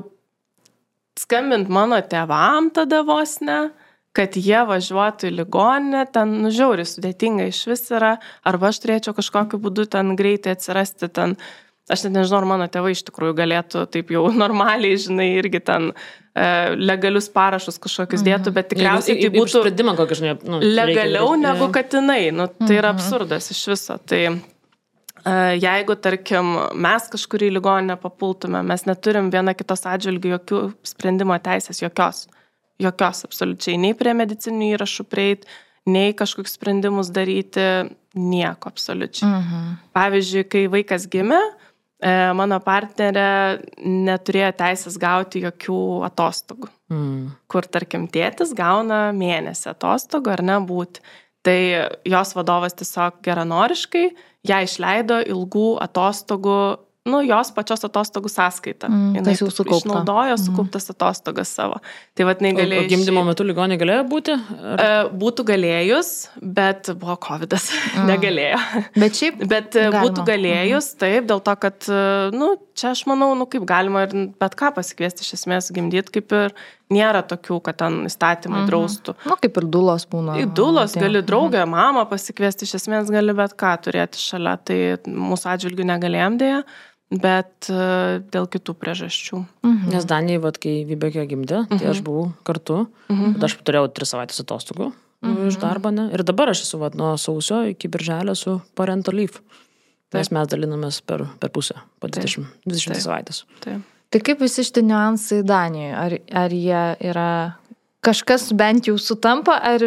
skambint mano tėvam tada vos ne, kad jie važiuotų į ligoninę, ten nu, žiauriai sudėtinga iš vis yra, arba aš turėčiau kažkokiu būdu ten greitai atsirasti ten, aš net nežinau, ar mano tėvai iš tikrųjų galėtų taip jau normaliai, žinai, irgi ten e, legalius parašus kažkokius dėtų, bet tikriausiai tai būtų kokį, žinai, nu, legaliau reikia, negu katinai, nu, tai yra absurdas iš viso. Tai e, jeigu, tarkim, mes kažkur į ligoninę papultume, mes neturim viena kitos atžvilgių jokių sprendimo teisės, jokios. Jokios absoliučiai, nei prie medicininių įrašų prieiti, nei kažkokius sprendimus daryti, nieko absoliučiai. Mhm. Pavyzdžiui, kai vaikas gimė, mano partnerė neturėjo teisės gauti jokių atostogų, mhm. kur, tarkim, tėtis gauna mėnesį atostogų ar ne būti. Tai jos vadovas tiesiog geranoriškai ją išleido ilgų atostogų, nu, jos pačios atostogų sąskaita. Mm, Jis išnaudojo sukauptas atostogas savo. Tai vat negalėjo... O, o gimdymo metu ligonė galėjo būti? Ar... Būtų galėjus, bet buvo kovidas. Mm. Negalėjo. Bet šiaip Bet galima. Būtų galėjus, taip, dėl to, kad, nu, čia aš manau, nu, kaip galima ir bet ką pasikviesti iš esmės gimdyti, kaip ir nėra tokių, kad ten įstatymai mm-hmm. draustų. Nu, kaip ir dulos būna. Į dulos gali draugę, mm-hmm. mamą pasikviesti, iš esmės gali bet ką turėti šalia. Tai mūsų atžvilgių negalėjom dėja. Bet uh, dėl kitų priežasčių. Mhm. Nes Danijai, vat, kai Vybekė gimdė, tai mhm. aš buvau kartu, mhm. bet aš turėjau tris savaitės atostogų mhm. iš darbo, ne? Ir dabar aš esu vat, nuo sausio iki birželio su parental leave. Nes mes dalinamės per, per pusę, po dvidešimt, dvidešimt savaitės. Taip. Tai kaip visi šitie niuansai Danijoje? Ar, ar jie yra... Kažkas bent jau sutampa, ar,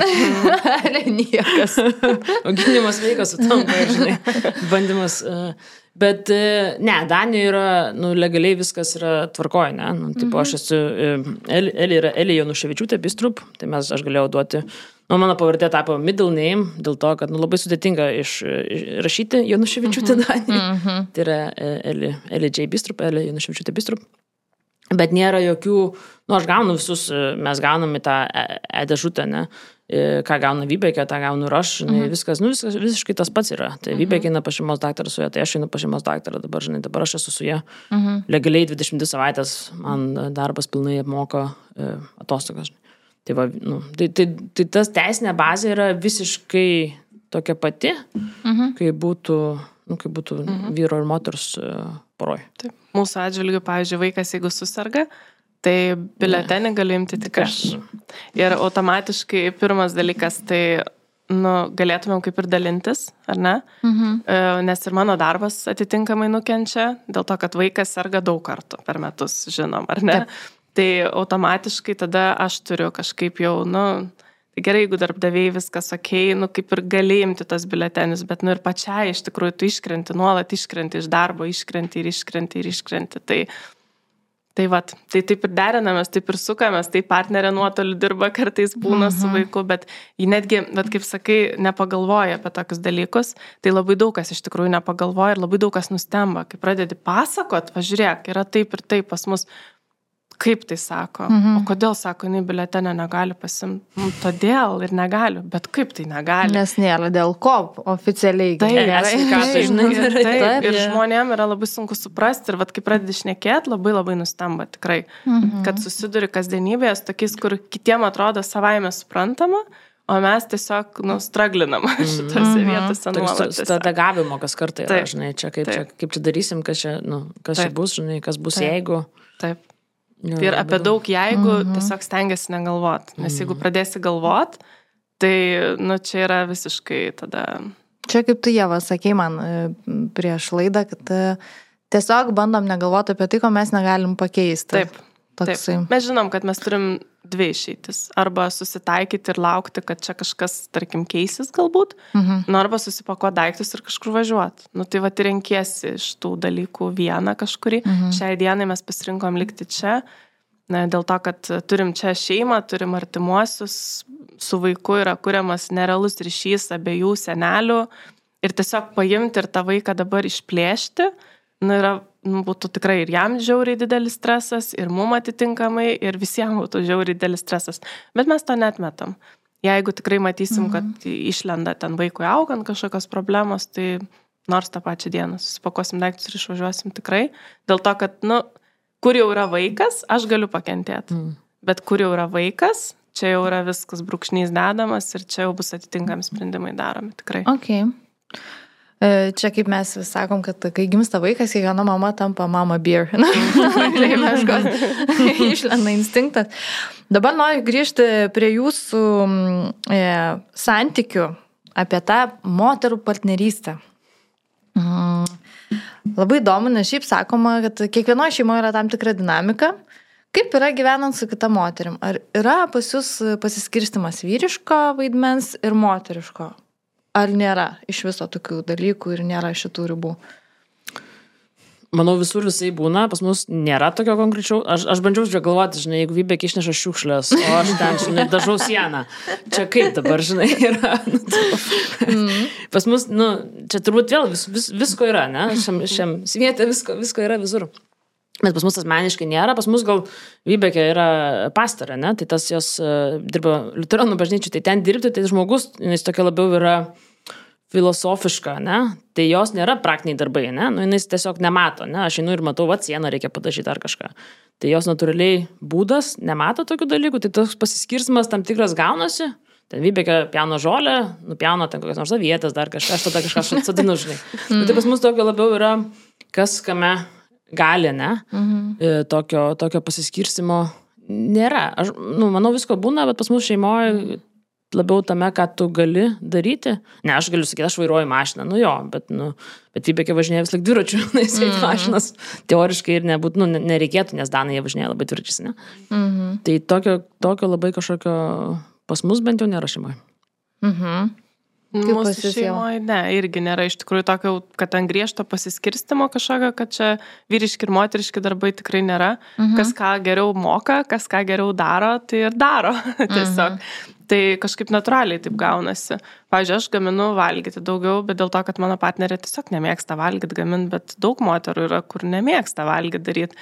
ar niekas? Auginimas veikas sutampa, žinai, bandymas. Bet ne, Danijoje yra, nu, legaliai viskas yra tvarkoje, ne? Nu, tipo, aš esu, Eli, Eli yra Eli Januševičiūtė Bistrup, tai mes, aš galėjau duoti, nu, mano pavardė tapo middle name, dėl to, kad, nu, labai sudėtinga iš, iš rašyti Januševičiūtė Danijoje. Mm-hmm. Tai yra Eli, Eli J. Bistrup, Eli Januševičiūtė Bistrup. Bet nėra jokių, nu aš gaunu visus, mes gauname tą e-dėžutę, ne, ką gauna Vybekė, tą gaunu ir aš, žinai, mhm. viskas, nu viskas visiškai tas pats yra. Tai mhm. Vybekė eina pas šeimos daktarą su ja, tai aš einu pas šeimos daktarą, dabar, žinai, dabar aš esu su ja. Mhm. Legaliai dvidešimt dvi savaitės man darbas pilnai apmoka e, atostogas. Tai, va, nu, tai, tai, tai tas teisinė bazė yra visiškai tokia pati, mhm. kai būtų, nu, kai būtų mhm. vyro ir moters e, poroj. Taip. Mūsų atžvilgiu, pavyzdžiui, vaikas, jeigu susirga, tai biuletenį gali imti tik aš. Ir automatiškai pirmas dalykas, tai nu, galėtumėm kaip ir dalintis, ar ne? Mhm. Nes ir mano darbas atitinkamai nukenčia, dėl to, kad vaikas serga daug kartų per metus, žinom, ar ne? Taip. Tai automatiškai tada aš turiu kažkaip jau, nu, tai gerai, jeigu darbdaviai viskas okei, okay, nu, kaip ir gali imti tos biuletenius, bet nu ir pačiai iš tikrųjų tu iškrenti, nuolat iškrenti iš darbo, iškrenti ir iškrenti ir iškrenti. Tai, tai vat, tai taip ir derinamės, taip ir sukamės, tai partnerė nuotoliu dirba, kartais būna mhm. su vaiku, bet jį netgi, bet kaip sakai, nepagalvoja apie tokius dalykus, tai labai daug kas iš tikrųjų nepagalvoja ir labai daug kas nustemba, kai pradedi pasakot, važiuok, yra taip ir taip pas mus. Kaip tai sako? Mhm. O kodėl sako, jinai biuletenę negali pasimti? Nu, todėl ir negali, bet kaip tai negali? Nes nėra dėl ko oficialiai. Taip, taip, taip, ir žmonėm yra labai sunku suprasti ir vat, kai pradedi šnekėti, labai labai nustemba tikrai, mhm. kad susiduri kasdienybėje su tokiais, kur kitiem atrodo savaime suprantama, o mes tiesiog, nu, straglinam šitose mhm. vietose nuolat. Strategavimo kas kartą yra, taip, žinai, čia kaip, čia kaip čia darysim, kas čia, nu, kas taip. Čia bus, žinai, kas bus taip. Jeigu. Taip. Jo, ir apie daug jeigu mm-hmm. tiesiog stengiasi negalvot. Nes mm-hmm. jeigu pradėsi galvot, tai, nu, čia yra visiškai tada... Čia kaip tu, Ieva, sakei man prieš laidą, kad tiesiog bandom negalvoti apie tai, ko mes negalim pakeisti. Taip, Toksai. taip. Mes žinom, kad mes turim dvi išeitis. Arba susitaikyti ir laukti, kad čia kažkas, tarkim, keisis galbūt, mhm. nu, arba susipakuoti daiktus ir kažkur važiuoti. Nu, tai va, tai renkiesi iš tų dalykų vieną kažkurį. Mhm. Šiai dienai mes pasirinkom likti čia, ne, dėl to, kad turim čia šeimą, turim artimuosius, su vaiku yra kuriamas nerealus ryšys abiejų senelių ir tiesiog paimti ir tą vaiką dabar išplėšti, nu, yra, nu, būtų tikrai ir jam žiauriai didelis stresas, ir mum atitinkamai, ir visiems būtų žiauriai didelis stresas. Bet mes to netmetam. Jeigu tikrai matysim, mhm. kad išlenda ten vaikui augant kažkokios problemos, tai nors tą pačią dieną susipakuosim daiktus ir išvažiuosim tikrai. Dėl to, kad, nu, kur jau yra vaikas, aš galiu pakentėti. Mhm. Bet kur jau yra vaikas, čia jau yra viskas brūkšnys dedamas ir čia jau bus atitinkami sprendimai daromi tikrai. Okay. Čia kaip mes vis sakom, kad kai gimsta vaikas, kiekviena mama tampa mama bear. Tai meškos išlenda instinktas. Dabar noriu grįžti prie jūsų e, santykių apie tą moterų partnerystę. Mm. Labai įdomu, nes šiaip sakoma, kad kiekvienoje šeimoje yra tam tikra dinamika. Kaip yra gyvenant su kita moterim? Ar yra pas jūs pasiskirstimas vyriško vaidmens ir moteriško? Ar nėra iš viso tokių dalykų ir nėra šitų ribų? Manau, visur visai būna, pas mus nėra tokio konkrečiau. Aš, aš bandžiau čia galvoti, žinai, jeigu Vybekė išneša šiukšlės, o aš ten, žinai, dažau sieną. Čia kaip dabar, žinai, yra. Nu, mm. Pas mus, nu, čia turbūt vėl vis, vis, visko yra, ne? Šiam, šiam svietė visko, visko yra visur. Bet pas mus asmeniškai nėra, pas mus gal Vybekė yra pastorė, ne? Tai tas jos uh, dirba liuteronų bažnyčių, tai ten dirbti, tai žmogus, jis tokia labiau yra filosofiška, ne? Tai jos nėra praktiniai darbai, ne? Nu, jis tiesiog nemato, ne? Aš einu ir matau, va, sieną reikia padažyti ar kažką. Tai jos natūraliai būdas nemato tokių dalykų, tai toks pasiskirstimas tam tikras gaunasi. Ten Vybekė pjauna žolę, nupjauna ten kokias nors avietės, dar kažką, aš tada kažką atsodinu, žinai. Bet tai pas mus tokio labiau yra, kas kame gali, ne? Mhm. Tokio, tokio pasiskirstimo nėra. Aš, nu, manau, visko būna, bet pas mus šeimoje labiau tame, ką tu gali daryti. Ne, aš galiu sakyti, aš vairuoju mašiną, nu jo, bet, nu, bet Vybekė važinėja vis laik dviračių, nes mm-hmm. mašinas teoriškai ir nebūt, nu, nereikėtų, nes Danai jie važinėja labai dviračiais, ne? Mm-hmm. Tai tokio, tokio labai kažkokio pas mus bent jau nėra šeimoje. Mhm. Mūsų šeimoje, ne, irgi nėra iš tikrųjų tokio, kad ant griežto pasiskirstimo kažkokio, kad čia vyriški ir moteriški darbai tikrai nėra. Mhm. Kas ką geriau moka, kas ką geriau daro, tai ir daro tiesiog. Mhm. Tai kažkaip natūraliai taip gaunasi. Pavyzdžiui, aš gaminu valgyti daugiau, bet dėl to, kad mano partnerė tiesiog nemėgsta valgyti gaminti, bet daug moterų yra, kur nemėgsta valgyti daryti.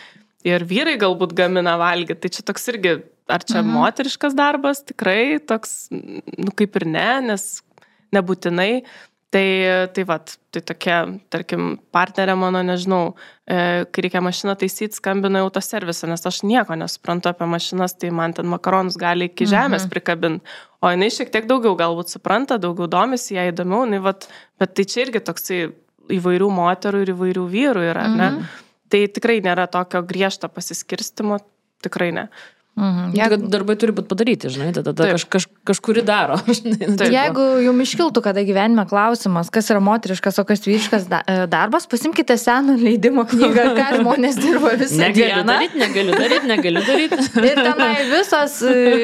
ir vyrai galbūt gamina valgyti, tai čia toks irgi, ar čia mhm. moteriškas darbas, tikrai toks, nu kaip ir ne, nes nebūtinai. Tai, tai vat, tai tokia, tarkim, partnerė mano, nežinau, e, kai reikia mašiną taisyti, skambina į autoservisą, nes aš nieko nesuprantu apie mašinas, tai man ten makaronus gali iki žemės mhm. prikabinti. O jinai šiek tiek daugiau galbūt supranta, daugiau domisi, jai įdomiau, jinai, vat, bet tai čia irgi toksai įvairių moterų ir įvairių vyrų yra, mhm. ne? Tai tikrai nėra tokio griežto pasiskirstimo, tikrai ne. Mhm. Jeigu darbai turi būti padaryti, žinai, tada kaž, kaž, kažkuri daro. Žinai, jeigu jums iškiltų kada gyvenime klausimas, kas yra moteriškas, o kas vyriškas darbas, pasimkite senų leidimo knygą, ką žmonės dirba visą negaliu dieną. Daryti, negaliu daryti, negaliu daryti. Ir tenai visos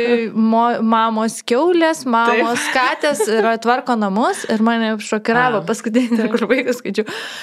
mo, mamos kiaulės, mamos Taip. Katės yra tvarko namus ir mane šokiravo paskutinį, kur vaikas skaičiu.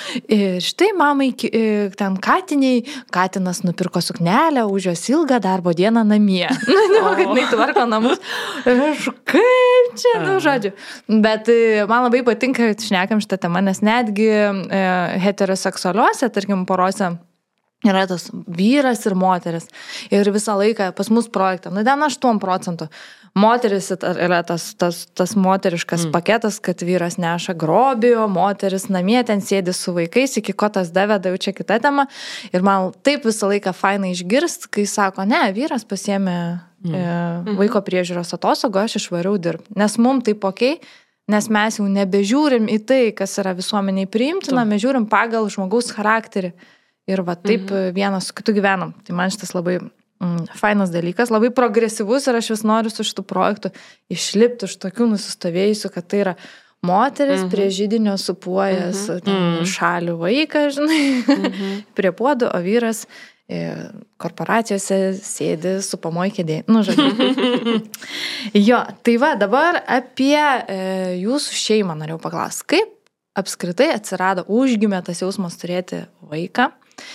Ir štai mamai ten katiniai, katinas nupirko suknelę už jos ilgą darbo dieną namie. Nu, kad jinai tvarko namus. Ir aš, kaip čia, nu, žodžiu. Bet man labai patinka, kad šnekam šitą temą, nes netgi e, heteroseksualiuose, tarkim, porose yra tas vyras ir moteris. Ir visą laiką pas mus projektą, nu, ten aštuoni procentų. Moteris yra tas, tas, tas moteriškas mm. paketas, kad vyras neša grobį, o moteris namie ten sėdi su vaikais, iki ko tas daveda, jau čia kita tema. Ir man taip visą laiką fainai išgirst, kai sako, ne, vyras pasiėmė mm. e, vaiko priežiūros atostogų, aš išvariau dirbti. Nes mums taip okei, nes mes jau nebežiūrim į tai, kas yra visuomeniai priimtina, mes žiūrim pagal žmogaus charakterį. Ir va taip mm. vienas su kitu gyvenam. Tai man šitas labai... Mm, fainas dalykas, labai progresyvus ir aš vis noriu su šitų projektų išlipti iš tokių nusistovėjusių, kad tai yra moteris mm-hmm. prie židinio supuojas mm-hmm. šalių vaiką, žinai, mm-hmm. prie puodų, o vyras e, korporacijose sėdi su pamoji kėdėj. Nu, žodžiu. Jo, tai va, dabar apie e, jūsų šeimą norėjau paklausti. Kaip apskritai atsirado, užgimė tas jausmas turėti vaiką?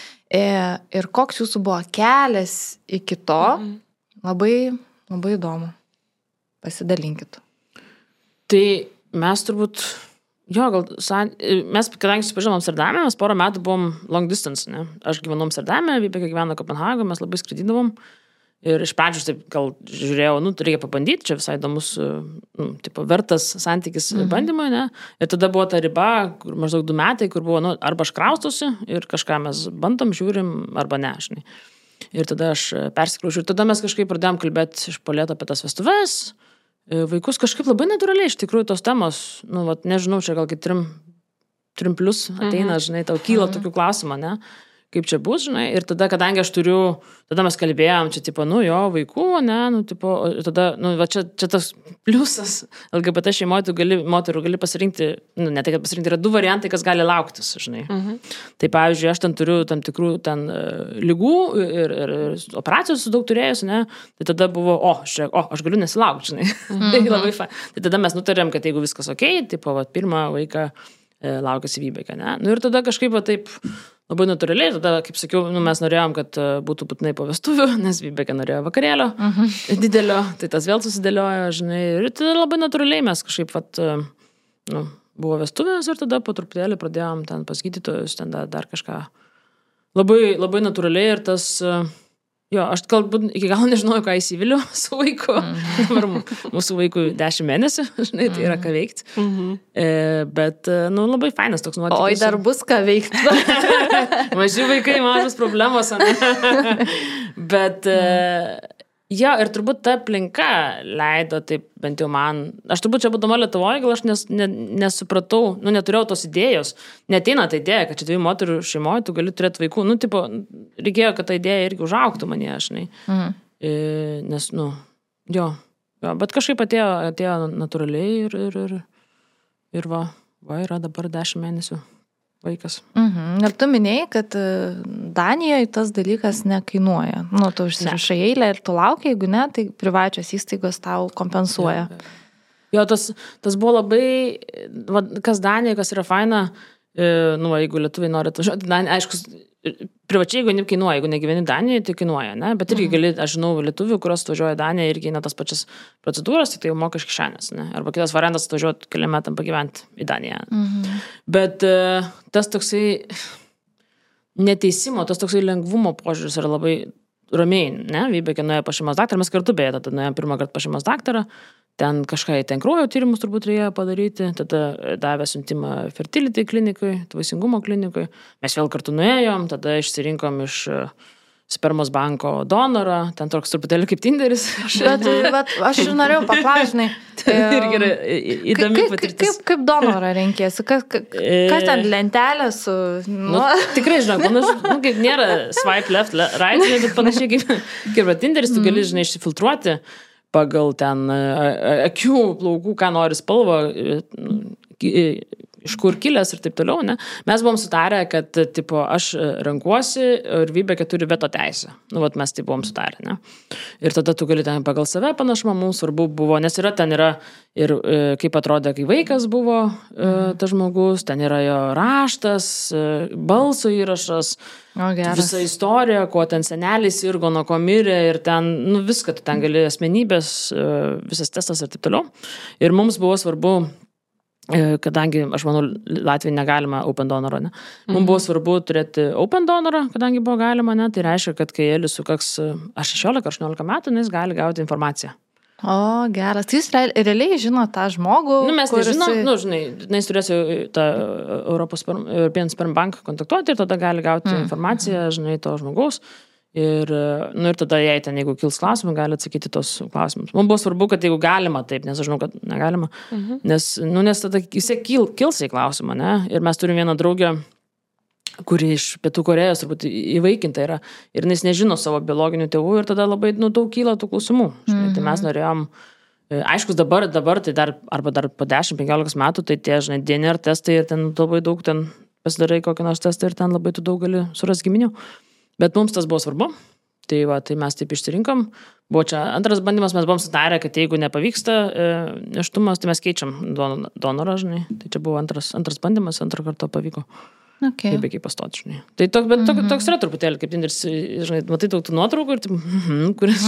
Ir koks jūsų buvo kelias iki to, mhm. labai, labai įdomu. Pasidalinkit. Tai mes turbūt, jo, gal, mes, kadangi susipažinom Amsterdame, mes porą metų buvom long distance, ne? Aš gyvenau Amsterdame, Vibeke gyveno Kopenhagoje, mes labai skraidydavom. Ir iš pradžių taip gal žiūrėjau, nu, reikia pabandyti, čia visai įdomus, nu, tipo, vertas santykis mhm. bandymui, ne? Ir tada buvo ta riba, kur maždaug du metai, kur buvo, nu, arba aš kraustusi ir kažką mes bandom, žiūrim, arba ne, žinai. Ir tada aš persikraušiu. Ir tada mes kažkaip pradėjom kalbėti iš polėto apie tas vestuves, vaikus kažkaip labai natūraliai, iš tikrųjų, tos temos, nu, vat, nežinau, čia gal kaip trim, trim plus ateina, mhm. žinai, tau kyla mhm. tokių klausimą, ne? Kaip čia bus, žinai, ir tada, kadangi aš turiu, tada mes kalbėjom, čia, tipo, nu, jo, vaikų, ne, nu, tipo, tada, nu, va, čia, čia tas pliusas, L G B T šeimoje, tu gali, moterų gali pasirinkti, nu, ne tai, kad pasirinkti, yra du variantai, kas gali lauktis, žinai. Mhm. Tai, pavyzdžiui, aš ten turiu tam tikrų ten uh, lygų ir, ir, ir operacijos daug turėjus, ne, tai tada buvo, o, aš, o, aš galiu nesilaukti, žinai. Mhm. Tai labai fa. Tai tada mes nutarėm, kad jeigu viskas okei, tipo, va, pirmą vaiką e, laukėsi Vybeke, ne. Nu, ir tada kažkaip, va, taip, labai natūraliai, tada, kaip sakiau, nu, mes norėjom, kad būtų būtinai po vestuvių, nes Vybeke norėjo vakarėlio uh-huh. didelio, tai tas vėl susidėliojo, žinai, ir tada labai natūraliai mes kažkaip, vat, nu, buvo vestuvės ir tada po truputėlį pradėjom ten pas gydytojus, ten dar, dar kažką. Labai, labai natūraliai ir tas, jo, aš galbūt iki galo nežinojau, ką įsiviliu su vaiku. Mm. Dabar mūsų vaikui dešimt mėnesių, žinai, tai yra ką veikti. Mm-hmm. E, bet, nu, labai fainas toks nuotykis. Oi, dar bus ką veikti. Maži vaikai, mažas problemos. Bet, mm. jo, ir turbūt ta aplinka leido, taip bent jau man. Aš turbūt čia būdama Lietuvoje, gal aš nes, ne, nesupratau, nu, neturėjau tos idėjos. Neteina ta idėja, kad čia dviejų moterų šeimoje tu gali turėti vaikų. Nu, tipo, reikėjo, kad ta idėja irgi užaugtų mane, žinai. Mhm. E, nes, nu, jo, jo, bet kažkaip atėjo, atėjo natūraliai ir, ir, ir, ir va, va, yra dabar dešimt mėnesių vaikas. Mhm. Ir tu minėjai, kad Danijoje tas dalykas nekainuoja. Nu, tu užsirašai eilę ir tu laukia, jeigu ne, tai privačios įstaigos tau kompensuoja. Jo, tas, tas buvo labai, va, kas Danijoje, kas yra faina, e, nu, jeigu lietuviai nori atvažiuoti, Danija, aišku, privačiai, jeigu nekainuoja, jeigu negyveni Danijoje, tai kainuoja, ne? Bet irgi gali, aš žinau, lietuvių, kurios atvažiuoja Daniją, irgi eina tas pačias procedūras, tai jau moka iš kišenės, ne? Arba kitas variantas atvažiuoti keliam metam pagyventi į Daniją. Mhm. Bet uh, tas toksai, neteisimo, tas toksai lengvumo požiūris yra labai ramiai, ne? Vybekė nuėjo pas šeimos daktarą, mes kartu beje, tada nuėjome pirmą kartą pas šeimos daktarą, ten kažką, ten kraujo tyrimus turbūt reikėjo padaryti, tada davė siuntimą fertility klinikui, vaisingumo klinikui, mes vėl kartu nuėjom, tada išsirinkom iš spermos banko donorą, ten toks truputėlį kaip Tinderis. Bet, bet aš ir norėjau paklausti, irgi yra įdomi patirtis. Kaip, kaip donorą renkėsi? Kas, kas ten lentelė su... Nu, nu, tikrai, žinok, panašu, nu, kaip nėra swipe left, right, bet panašiai kaip, kaip Tinderis, tu gali, žinai, išsifiltruoti pagal ten akių, plaukų, ką nori spalvą, iš kur kilęs ir taip toliau, ne? Mes buvom sutarę, kad, tipo, aš renkuosi ir Vybekė turi veto teisę. Nu, vat mes taip buvom sutarę, ne? Ir tada tu gali ten pagal save panašumą, mums svarbu buvo, nes yra, ten yra ir e, kaip atrodė, kai vaikas buvo e, tas žmogus, ten yra jo raštas, e, balso įrašas, o, visa istorija, kuo ten senelis irgo, nuo ko mirė ir ten, nu, viską, tu ten gali asmenybės, e, visas testas ir taip toliau. Ir mums buvo svarbu, kadangi, aš manau, Latvijai negalima open donoro, ne? Mums buvo svarbu turėti open donorą, kadangi buvo galima, ne? Tai reiškia, kad kai Elis sukaks šešiolika aštuoniolika metų, jis gali gauti informaciją. O, geras. Tai jūs realiai žino tą žmogų? Nu, mes nežinom, jisai... nu, žinai, jis turės tą Europos European Sperm Bank kontaktuoti ir tada gali gauti mm. informaciją, žinai, to žmogaus. Ir, nu, ir tada jei ten, jeigu kils klausimų, gali atsakyti tos klausimus. Man buvo svarbu, kad jeigu galima taip, nes aš žinau, kad negalima, mhm. nes, nu, nes tada jisai kil, kils į klausimą, ne? Ir mes turim vieną draugę, kuri iš Pietų Korėjos turbūt įvaikinta yra, ir jis nežino savo biologinių tėvų ir tada labai, nu, daug kyla tų klausimų. Žinai, mhm. Tai mes norėjom, aiškus dabar, dabar tai dar, arba dar po dešimt penkiolikos metų, tai tie, žinai, D N R testai ir ten labai daug ten pasidarai kokį nors testą ir ten labai tu daug gali suras giminių. Bet mums tas buvo svarbu, tai, va, tai mes taip išsirinkom. Buvo čia antras bandymas, mes buvom sutarę, kad jeigu nepavyksta e, neštumas, tai mes keičiam don, donorą, žinai. Tai čia buvo antras, antras bandymas, antrą kartą pavyko. Okay. Kaip iki pastoti, žinai. Tai toks, bet mm-hmm. toks yra truputėlį, kaip Tinderis, žinai, matai daug tų nuotraukų ir taip, mm-hmm, kuris...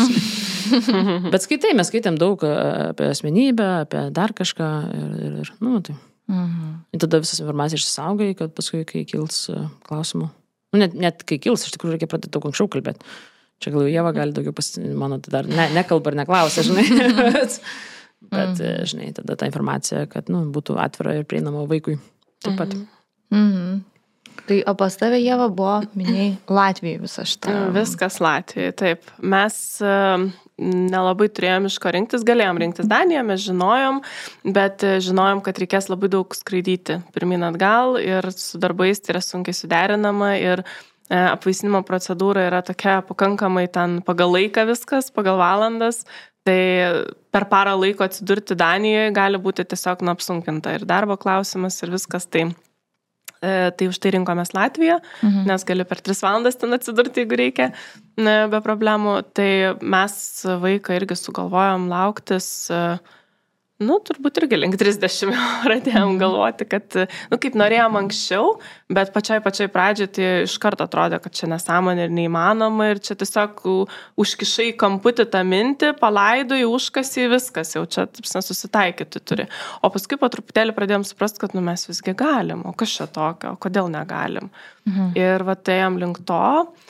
Bet skaitai, mes skaitėm daug apie asmenybę, apie dar kažką ir, ir, ir nu, tai. Mm-hmm. Ir tada visas informacija išsisaugai, kad paskui, kai kils klausimų. Nu, net, net kai kils, iš tikrųjų reikia pradėti daug anksčiau kalbėti. Čia gal Ieva gali daugiau pas... Mano, tai dar ne, nekalba ir neklausia, žinai. bet, bet mm. žinai, tada ta informacija, kad, nu, būtų atvira ir prieinama vaikui taip pat. Mm-hmm. Tai, o pas tave, Ieva, buvo, minėjai, Latvijai visą šitą. Viskas Latvijai, taip. Mes uh, nelabai turėjom iš ko rinktis, galėjom rinktis Daniją, mes žinojom, bet žinojom, kad reikės labai daug skraidyti pirmin atgal ir su darbais tai yra sunkiai suderinama ir uh, apvaisinimo procedūra yra tokia pakankamai ten pagal laiką viskas, pagal valandas. Tai per parą laiko atsidurti Danijoje gali būti tiesiog nu, apsunkinta ir darbo klausimas ir viskas tai. Tai už tai rinkomės Latviją, mhm. nes gali per tris valandas ten atsidurti, jeigu reikia, ne, be problemų. Tai mes vaiką irgi sugalvojom lauktis, nu, turbūt irgi link trisdešimt pradėjom galvoti, kad, nu, kaip norėjom anksčiau, bet pačiai pačiai pradžiai tai iš karto atrodė, kad čia nesąmonė ir neįmanoma ir čia tiesiog užkišai kamputį tą mintį, palaidai, užkasi viskas, jau čia taip susitaikyti turi. O paskui po truputėlį pradėjom suprasti, kad, nu, mes visgi galim, o kas čia tokio, o kodėl negalim. Mhm. Ir va tai jam link to.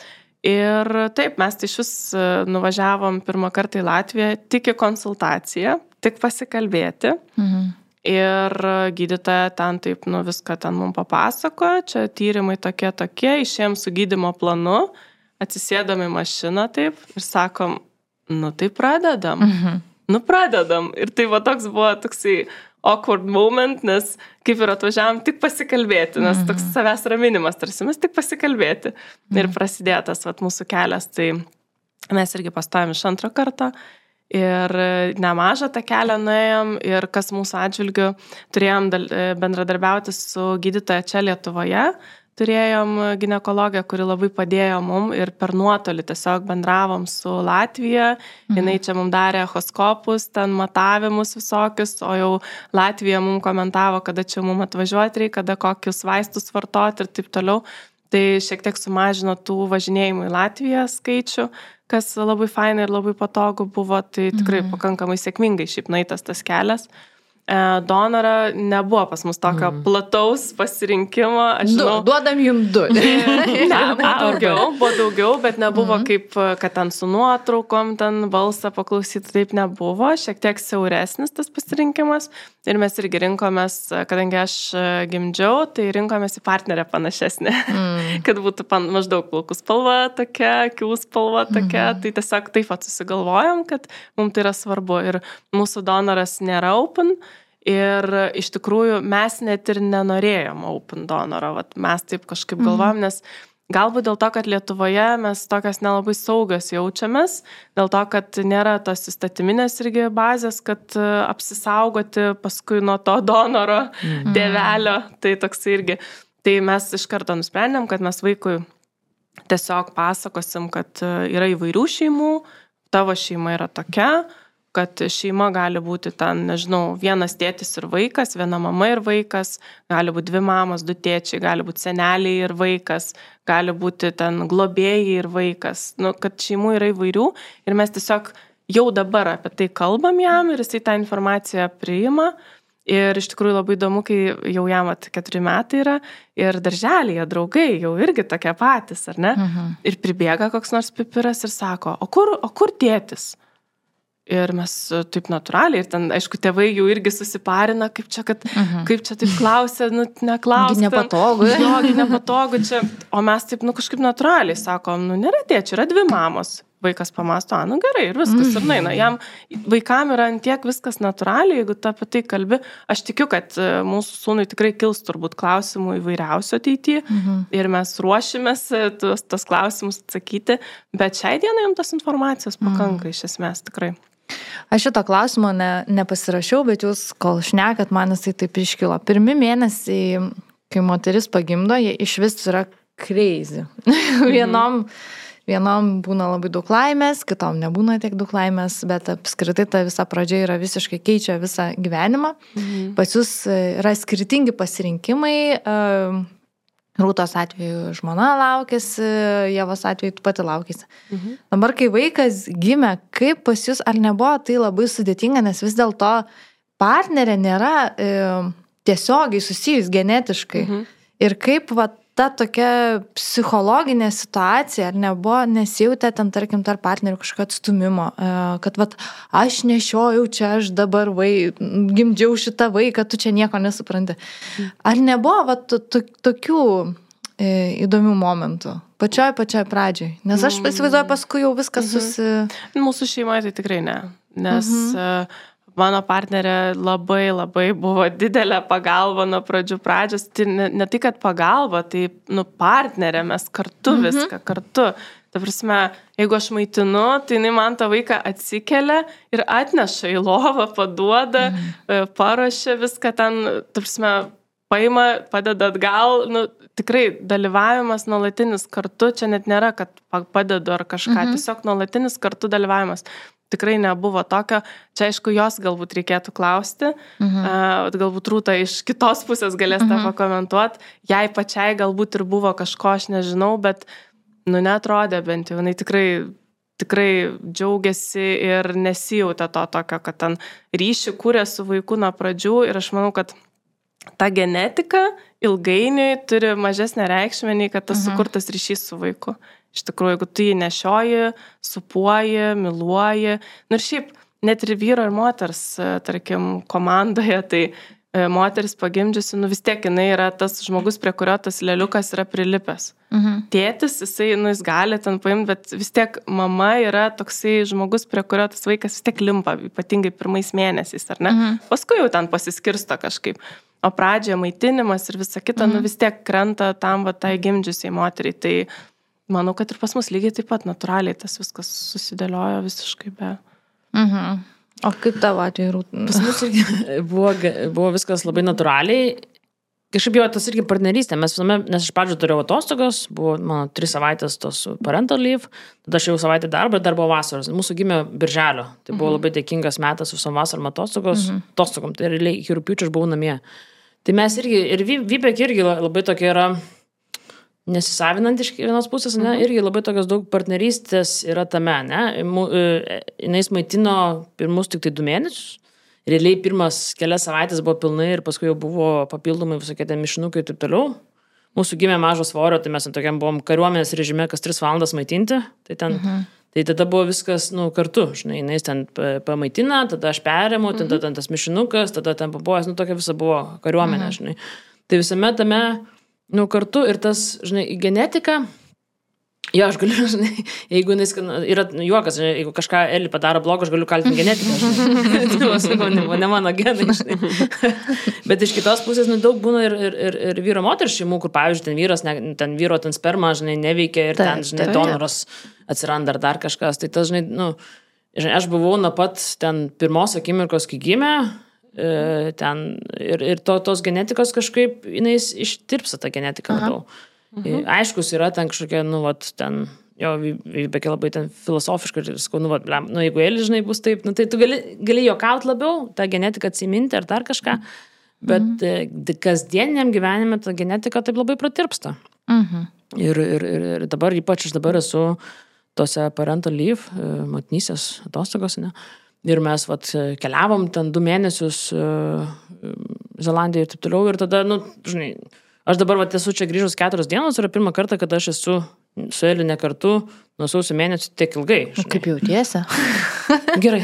Ir taip, mes tai iš vis nuvažiavom pirmą kartą į Latviją tik į konsultaciją, tik pasikalbėti. Mhm. Ir gydytoja ten taip, nu, viską ten mums papasakojo, čia tyrimai tokie tokie, išėjom su gydymo planu, atsisėdam į mašiną taip ir sakom, nu tai pradedam, mhm. nu pradedam. Ir tai va toks buvo toksai awkward moment, nes kaip ir atvažiavam tik pasikalbėti, nes mm-hmm. toks savęs raminimas, tarsi mes tik pasikalbėti. Mm-hmm. Ir prasidėjo tas vat, mūsų kelias, tai mes irgi pastojom iš antro karto ir nemažą tą kelią nuėjom ir kas mūsų atžvilgiu turėjom bendradarbiauti su gydytoja čia Lietuvoje. Turėjom ginekologę, kuri labai padėjo mum ir per nuotolį tiesiog bendravom su Latvija. Mhm. Jinai čia mum darė echoskopus, ten matavimus visokius, o jau Latvija mum komentavo, kada čia mum atvažiuoti reikia, kada kokius vaistus vartoti ir taip toliau. Tai šiek tiek sumažino tų važinėjimų į Latviją skaičių, kas labai fainai ir labai patogu buvo, tai tikrai mhm. pakankamai sėkmingai šiaip nueitas tas kelias. donorą nebuvo pas mus tokio mm. plataus pasirinkimo. Aš žinau, du, duodam jums du. Ne, buvo daugiau, buvo daugiau, bet nebuvo mm. kaip, kad ten su nuotraukom, ten balsą paklausyti, taip nebuvo. Šiek tiek siauresnis tas pasirinkimas. Ir mes irgi rinkomės, kadangi aš gimdžiau, tai rinkomės į partnerę panašesnę. Mm. Kad būtų pan, maždaug plaukų spalva tokia, akių spalva tokia. Mm. Tai tiesiog taip pat susigalvojom, kad mums tai yra svarbu. Ir mūsų donoras nėra open. Ir iš tikrųjų mes net ir nenorėjom open donoro. Vat mes taip kažkaip galvojom, nes galbūt dėl to, kad Lietuvoje mes tokios nelabai saugios jaučiamės, dėl to, kad nėra tos įstatyminės irgi bazės, kad apsisaugoti paskui nuo to donoro mm. dėvelio. Tai toks irgi. Tai mes iš karto nusprendėm, kad mes vaikui tiesiog pasakosim, kad yra įvairių šeimų, tavo šeima yra tokia, kad šeima gali būti ten, nežinau, vienas tėtis ir vaikas, viena mama ir vaikas, gali būti dvi mamos, du tėčiai, gali būti seneliai ir vaikas, gali būti ten globėjai ir vaikas, nu, kad šeimų yra įvairių ir mes tiesiog jau dabar apie tai kalbam jam ir jisai tą informaciją priima ir iš tikrųjų labai įdomu, kai jau jam at keturi metai yra ir darželėje draugai jau irgi tokie patys, ar ne? Mhm. Ir pribėga koks nors pipiras ir sako, o kur, o kur tėtis? Ir mes taip natūraliai, ir ten, aišku, tėvai jau irgi susiparina, kaip čia, kad, uh-huh. kaip čia taip klausia, nu, neklausia. Nepatogu. Jo, nepatogu čia. O mes taip, nu, kažkaip natūraliai sakom, nu, nėra tėčių, yra dvi mamos. Vaikas pamasto, a, nu, gerai, ir viskas, mm. ir naina. Jam, vaikam yra antiek viskas natūraliai, jeigu tu apie tai kalbi. Aš tikiu, kad mūsų sūnui tikrai kils turbūt klausimų įvairiausio ateityje mm-hmm. ir mes ruošimės tos, tos klausimus atsakyti, bet šiai dienai jam tos informacijos pakanka mm. iš esmės tikrai. Aš šito klausimo ne, nepasirašiau, bet jūs, kol šnekat, man jisai taip iškilo. Pirmi mėnesiai, kai moteris pagimdo, jie iš vis yra crazy. vienom, vienom būna labai daug laimės, kitom nebūna tiek daug laimės, bet apskritai ta visa pradžia yra visiškai keičia visą gyvenimą. Mhm. Pas jūs yra skirtingi pasirinkimai. Rūtos atveju žmona laukėsi, Ievos atveju tu pati laukėsi. Mhm. Dabar, kai vaikas gimė, kaip pas jūs, ar nebuvo tai labai sudėtinga, nes vis dėlto partnerė nėra e, tiesiogiai susijus genetiškai. Mhm. Ir kaip va, ta tokia psichologinė situacija, ar nebuvo, nesijautė ten, tarkim, tarp partnerių kažkokio atstumimo, e, kad va, aš nešiojau čia, aš dabar vai, gimdžiau šitą vaiką, tu čia nieko nesupranti. Ar nebuvo va, to, to, tokių e, įdomių momentų? Pačioj, pačioj pradžioj. Nes aš įsivaizduoju, paskui jau viskas mhm. susi... Mūsų šeimoje tai tikrai ne. Nes... Mhm. Mano partnerė labai labai buvo didelė pagalba nuo pradžių pradžios. Tai ne, ne tai, kad pagalba, tai nu, partnerė, mes kartu mhm. viską, kartu. Ta prasme, jeigu aš maitinu, tai jinai man tą vaiką atsikelia ir atneša į lovą, paduoda, mhm. paruošia viską ten, ta prasme, paima, padeda atgal. Nu, tikrai dalyvavimas nuolatinis kartu, čia net nėra, kad padedu ar kažką, mhm. tiesiog nuolatinis kartu dalyvavimas. Tikrai nebuvo tokio. Čia, aišku, jos galbūt reikėtų klausti. Mhm. Uh, galbūt Rūta iš kitos pusės galės mhm. tą pakomentuoti. Jai pačiai galbūt ir buvo kažko, aš nežinau, bet, nu, netrodė bent jau. Jinai tikrai, tikrai džiaugiasi ir nesijautė to tokio, kad ten ryšį kūrė su vaiku nuo pradžių. Ir aš manau, kad ta genetika ilgainiui turi mažesnę reikšmę, nei kad tas mhm. sukurtas ryšys su vaiku. Iš tikrųjų, jeigu tu jį nešioji, supuoji, myluoji. Nu ir šiaip, net ir vyro ir moters, tarkim, komandoje, tai moteris pagimdžiusi, nu vis tiek jinai yra tas žmogus, prie kurio tas leliukas yra prilipęs. Mhm. Tėtis, jisai, nu jis gali ten paimti, bet vis tiek mama yra toksai žmogus, prie kurio tas vaikas vis tiek limpa, ypatingai pirmais mėnesiais, ar ne? Mhm. Paskui jau ten pasiskirsto kažkaip. O pradžioje maitinimas ir visa kita, mhm. nu vis tiek krenta tam va tai gimdžiusiai moteriai. Tai manau, kad ir pas mus lygiai taip pat natūraliai tas viskas susidėliojo visiškai be. Mhm. O kaip tavo atveju, Rūta? Pas mus irgi buvo, buvo viskas labai natūraliai. Kažkaip jau tas irgi partnerystė. Mes visame, nes iš pradžių turėjau atostogos, buvo mano tris savaitės tos parental leave, tada aš jau savaitę darbą ir dar buvo vasaros. Mūsų gimė birželio. Tai buvo mhm. labai dėkingas metas visom vasarom atostogos. Mhm. Atostogom, tai realiai iki rugpjūčio aš buvau namie. Tai mes irgi, ir Vybek irgi labai tokia yra nesisavinant iš vienos pusės, ne, irgi labai tokios daug partnerystės yra tame, ne, jinais maitino pirmus tik tai du mėnesius realiai pirmas kelias savaitės buvo pilnai ir paskui jau buvo papildomai visokie ten mišinukai ir taip toliau. Mūsų gimė mažo svorio, tai mes tokiam buvom kariuomenės režime, kas tris valandas maitinti, tai ten, mhm. tai tada buvo viskas, nu, kartu, žinai, jis ten pamaitina, tada aš perėmu, mhm. tada ten tas mišinukas, tada ten pabuojas, nu, tokia visa buvo kariuomenė, mhm. žinai. Tai visame tame, nu, kartu ir tas, žinai, genetika, jo, aš galiu, žinai, jeigu jis, yra juokas, žinai, jeigu kažką Eli padaro blogo, aš galiu kaltinti genetiką, žinai. Tai va, sakau, ne, ne mano genai, žinai. Bet iš kitos pusės, nu, daug būna ir, ir, ir, ir vyro moters šeimų, kur, pavyzdžiui, ten vyras, ne, ten vyro ten sperma, žinai, neveikia ir ten, žinai, donoras atsiranda ar dar kažkas. Tai tas, žinai, nu, žinai, aš buvau nuo pat ten pirmos akimirkos, kai gimė, ten ir, ir to, tos genetikos kažkaip, jinai ištirpsa tą genetiką labiau. Mhm. Aiškus yra ten kažkokia, nu, vat, ten, jo, Vybekė labai ten filosofiškai ir sakau, nu, vat, blem, nu, jeigu Eli, žinai, bus taip, nu, tai tu gali, gali jokaut labiau, tą genetiką atsiminti ar dar kažką, bet mhm. kasdieniniam gyvenime ta genetika taip labai pratirpsta. Mhm. Ir, ir, ir, ir dabar, ypač aš dabar esu tose parental leave, motinysės atostogos, ne? Ir mes, vat, keliavom ten du mėnesius Zelandijoje ir taip toliau, ir tada, nu, žinai, aš dabar vat, esu čia grįžus keturios dienos, yra pirmą kartą, kad aš esu su Elinė kartu nuo sausio mėnesio tiek ilgai. Žinai. Kaip jautiesi? Gerai.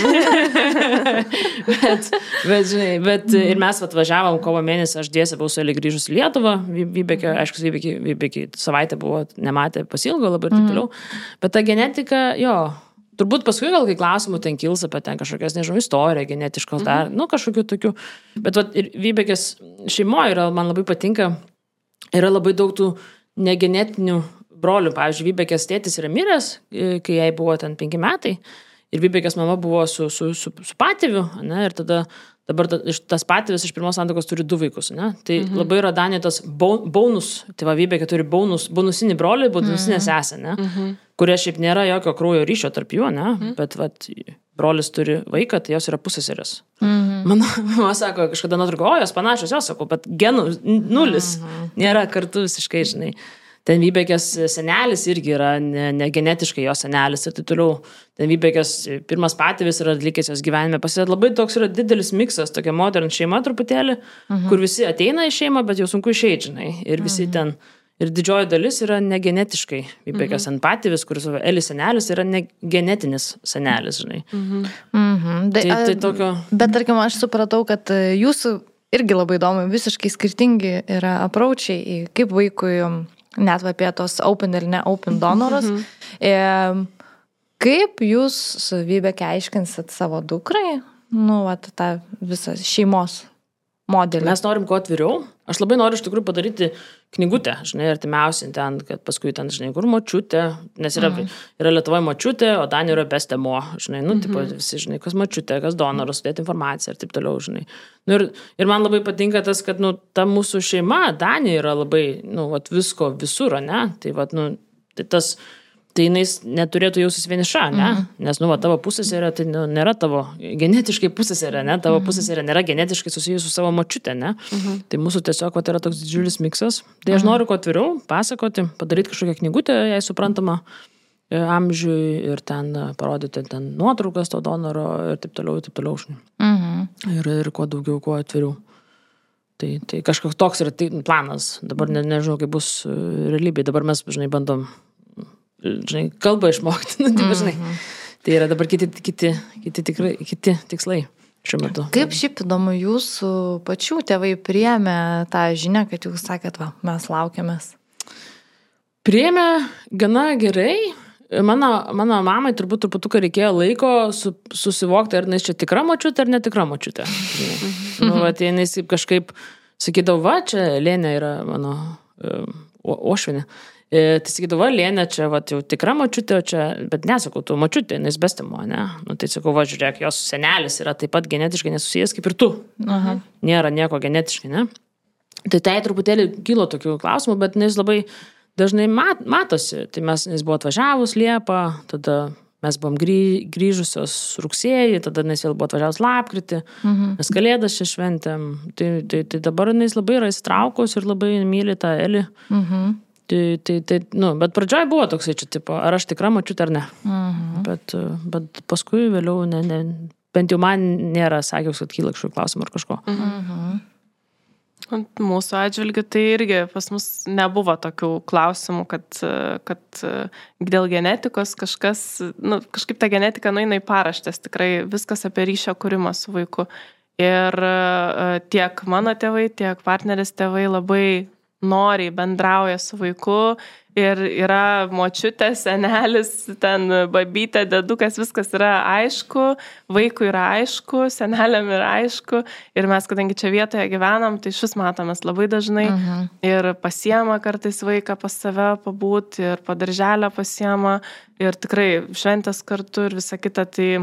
bet, bet, žinai, bet mm. ir mes vat, važiavom kovo mėnesį, aš dėsė buvau su Eli grįžus į Lietuvą, Vybekė, aišku, Vybekė, Vybekė savaitę buvo, nematė, pasilgo labai ir taip toliau. Mm. Bet ta genetika, jo, turbūt paskui gal kai klausimų ten kils apie ten kažkokias, nežinau, istoriją, genetiškos dar, mm. nu, kažkokių tokių. Bet vat, ir Vybekės šeimoje yra, man labai patinka, yra labai daug tų negenetinių brolių. Pavyzdžiui, Vybekės tėtis yra miręs, kai jai buvo ten penki metai, ir Vybekės mama buvo su, su, su, su patėviu, ne, ir tada dabar tas patėvis iš pirmos santuokos turi du vaikus, ne? Tai mhm. labai yra Danijoje tas bonus, tai va Vybekė turi bonus, bonusinį brolį, bonusinę mhm. sesę, ne? Mhm. Kurie šiaip nėra jokio kraujo ryšio tarp jų, ne? Mhm. Bet vat, brolis turi vaiką, tai jos yra pusseserės. Mhm. Mano mama sako, kažkada nuotrauko, o jos panašios, jos sako, bet genų nulis, mhm. nėra kartu visiškai, žinai. Ten Vybekės senelis irgi yra ne, ne genetiškai jo senelis ir tai toliau. Ten Vybekės pirmas patėvis yra likęs jos gyvenime. Pasidėt labai toks yra didelis miksas, tokia modern šeima truputėlį, uh-huh. kur visi ateina į šeimą, bet jau sunku išeit, žinai. Ir visi uh-huh. ten, ir didžioji dalis yra negenetiškai. Vybekės uh-huh. ant patėvis, kuris Eli senelis, yra negenetinis senelis, žinai. Uh-huh. Uh-huh. Tai, tai tokio... Bet tarkim, aš supratau, kad jūsų irgi labai įdomu, visiškai skirtingi yra apraučiai, kaip vaikui... net apie tos open ir ne open donorus. Mhm. E, kaip jūs su Vybeke aiškinsit savo dukrai, nu, vat, tą visą šeimos modelį? Mes norim kuo atviriau. Aš labai noriu iš tikrųjų padaryti knygutę, žinai, artimiausiai ten, kad paskui ten, žinai, kur močiutė, nes yra, mhm. yra Lietuvoje močiutė, o Danijoje yra bestemo, žinai, nu, mhm. tipo, visi, žinai, kas močiutė, kas donoras, sudėti informaciją ir taip toliau, žinai. Nu, ir, ir man labai patinka tas, kad, nu, ta mūsų šeima, Danija yra labai, nu, vat, visko visur, ne? Tai, vat, nu, tai tas... tai jinai neturėtų jausis vieniša, ne? Mhm. Nes, nu, va, tavo pusseserė, tai nu, nėra tavo genetiškai pusseserė, ne? Tavo mhm. pusseserė nėra genetiškai susijusi su savo močiute, ne? Mhm. Tai mūsų tiesiog, va, yra toks didžiulis miksas. Tai aš mhm. noriu kuo atviriau pasakoti, padaryti kažkokią knygutę, jai suprantama amžiui ir ten parodyti ten nuotraukas to donoro ir taip toliau, ir taip toliau. Mhm. Ir, ir kuo daugiau, kuo atviriau. Tai, tai kažkoks toks yra planas. Dabar ne, nežinau, kaip bus realybė. Dabar mes, žinai, bandom žinai, kalbą išmokti, nu, tai, žinai, tai yra dabar kiti, kiti, kiti, tikrai, kiti tikslai šiuo metu. Kaip šiaip įdomu, jūsų pačių tėvai priėmė tą žinią, kad jūs sakėt, va, mes laukiamės? Priėmė gana gerai. Mano, mano mamai turbūt truputuką reikėjo laiko su, susivokti, ar jis čia tikra močiutė, ar netikra močiutė. Nu, va, tai jis kažkaip sakydavo, va, čia Lėnė yra mano uh, ošvinė. Tai sakydavo, Lėnė čia va, jau tikra močiutė, čia, bet nesakau, tu močiutė, nes bestimo, ne? Nu, tai sakau, va, žiūrėk, jos senelis yra taip pat genetiškai nesusijęs kaip ir tu. Aha. Nėra nieko genetiškai, ne? Tai tai truputėlį kilo tokių klausimų, bet jis labai dažnai mat, matosi. Tai mes, jis buvo atvažiavus Liepą, tada mes buvom grį, grįžusios rugsėjį, tada jis vėl buvo atvažiavus lapkritį, mhm. mes kalėdas čia šventėm. Tai, tai, tai dabar jis labai yra įsitraukus ir labai myli tą Elį. Mhm. Tai, tai, tai, nu, bet pradžioj buvo toksai čia, tipo, ar aš tikra močiutė ar ne. Mhm. Bet, bet paskui vėliau ne, ne, bent jau man nėra sakiaus, kad kyla kažkokių klausimų ar kažko. Mhm. Mūsų atžvilgiu tai irgi pas mus nebuvo tokių klausimų, kad, kad dėl genetikos kažkas, nu, kažkaip ta genetika nueina į paraštės, tikrai viskas apie ryšio kūrimą su vaiku. Ir tiek mano tėvai, tiek partneris tėvai labai noriai bendrauja su vaiku ir yra močiutė, senelis, ten babytė, dedukas, viskas yra aišku, vaikui yra aišku, seneliam yra aišku ir mes, kadangi čia vietoje gyvenam, tai šis matomės labai dažnai uh-huh. ir pasiema kartais vaiką pas save pabūti ir po darželę pasiema ir tikrai šventės kartu ir visa kita, tai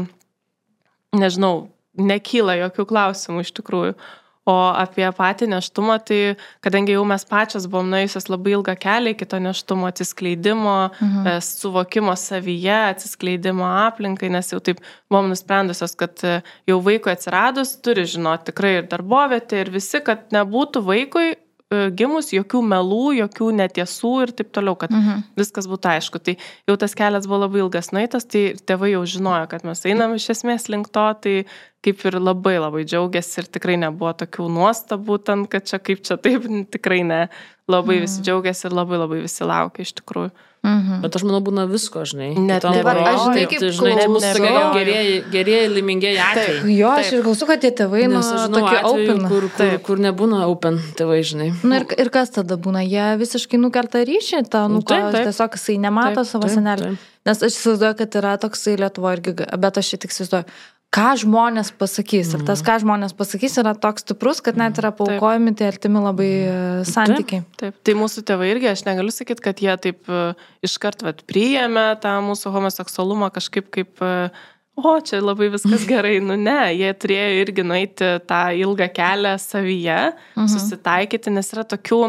nežinau, nekyla jokių klausimų iš tikrųjų. O apie patį neštumą, tai kadangi jau mes pačios buvom nuėjusios labai ilgą kelią iki to neštumo atsiskleidimo, mhm. suvokimo savyje, atsiskleidimo aplinkai, nes jau taip buvom nusprendusios, kad jau vaikui atsiradus turi žinoti tikrai ir darbovietė ir visi, kad nebūtų vaikui gimus jokių melų, jokių netiesų ir taip toliau, kad mhm. viskas būtų aišku. Tai jau tas kelias buvo labai ilgas nueitas, tai tėvai jau žinojo, kad mes einam iš esmės link to, tai kaip ir labai labai džiaugiasi ir tikrai nebuvo tokių nuostabų ten, kad čia kaip čia taip, tikrai ne. Labai mhm. visi džiaugiasi ir labai labai visi laukia iš tikrųjų. Mhm. Bet aš manau, būna visko, žinai. Net ne, va, aš žinai, kaip žinai, mūsų gerieji, gerieji, laimingieji atvejai. Jo, aš ir klausiu, kad tie tėvai, nu, tokie open. Kur, kur, kur nebūna open tėvai, žinai. Nu, ir, ir kas tada būna? Jie visiškai nukerta ryšį, tą, nu, ko, tiesiog jisai nemato taip, savo senelį. Nes aš įsivaizduoju, kad yra toksai Lietuvoje irgi, bet aš tik įsivaizduoju, ką žmonės pasakys. Ir tas, ką žmonės pasakys, yra toks stiprus, kad net yra paaukojami tie artimi labai santykiai. Taip, taip. Tai mūsų tėvai irgi, aš negaliu sakyti, kad jie taip iškart vat, priėmė tą mūsų homoseksualumą kažkaip kaip, o, čia labai viskas gerai. Nu ne, jie turėjo irgi nueiti tą ilgą kelią savyje, mhm. susitaikyti, nes yra tokių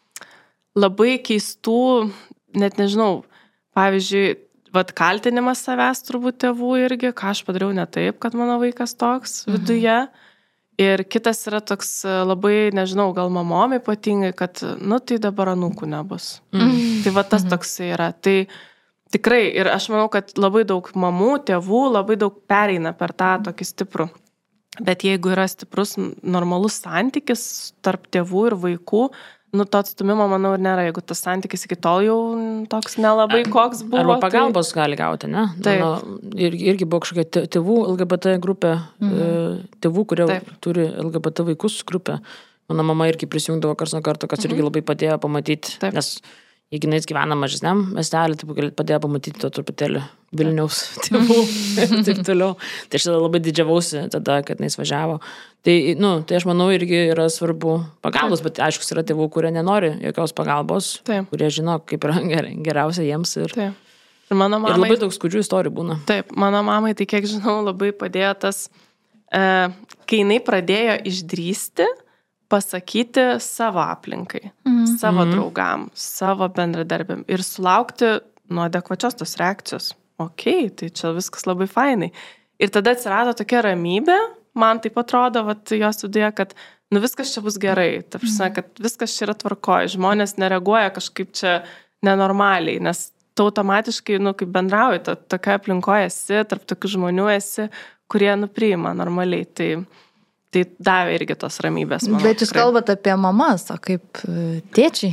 labai keistų, net nežinau, pavyzdžiui, vat kaltinimas savęs turbūt tėvų irgi, ką aš padariau ne taip, kad mano vaikas toks viduje. Mhm. Ir kitas yra toks labai, nežinau, gal mamom ypatingai, kad, nu, tai dabar anūkų nebus. Mhm. Tai va tas toks yra. Tai tikrai, ir aš manau, kad labai daug mamų, tėvų, labai daug pereina per tą tokį stiprų. Bet jeigu yra stiprus, normalus santykis tarp tėvų ir vaikų, nu, to atstumimo, manau, ir nėra, jeigu tas santykis iki tol jau toks nelabai koks buvo. Arba pagalbos tai gali gauti, ne? Taip. Nu, ir, irgi buvo kažkokia tėvų L G B T grupė, mhm. tėvų, kurie Taip. Turi L G B T vaikus grupę. Mano mama irgi prisijungdavo kars nuo karto, kas mhm. irgi labai padėjo pamatyti, Taip. Nes jeigu jis gyvena mažesniam miestelį, tai padėjo pamatyti to truputėlį Vilniaus tėvų ir taip toliau. Tai aš tada labai didžiavausi tada, kad jis važiavo. Tai, nu, tai aš manau irgi yra svarbu pagalbos, bet aišku, yra tėvų, kurie nenori jokios pagalbos, Taip. Kurie žino, kaip yra geriausia jiems. Ir, ir, mano mamai, ir labai daug skudžių istorijų būna. Taip, mano mamai, tai kiek žinau, labai padėjo tas, e, kai jinai pradėjo išdrįsti, pasakyti savo aplinkai, mm. savo mm. draugam, savo bendradarbiam ir sulaukti nuo adekvačios tos reakcijos. Ok, tai čia viskas labai fainai. Ir tada atsirado tokia ramybė, man taip atrodo, vat, jos viduje, kad nu viskas čia bus gerai, ta prasme, kad viskas čia yra tvarkoj, žmonės nereaguoja kažkaip čia nenormaliai, nes tu automatiškai, nu, kaip bendrauji, to, tokia aplinkoje esi, tarp tokių žmonių esi, kurie nupriima normaliai. Tai Tai davė irgi tos ramybės. Manau, Bet jūs tikrai. Kalbate apie mamas, o kaip tėčiai?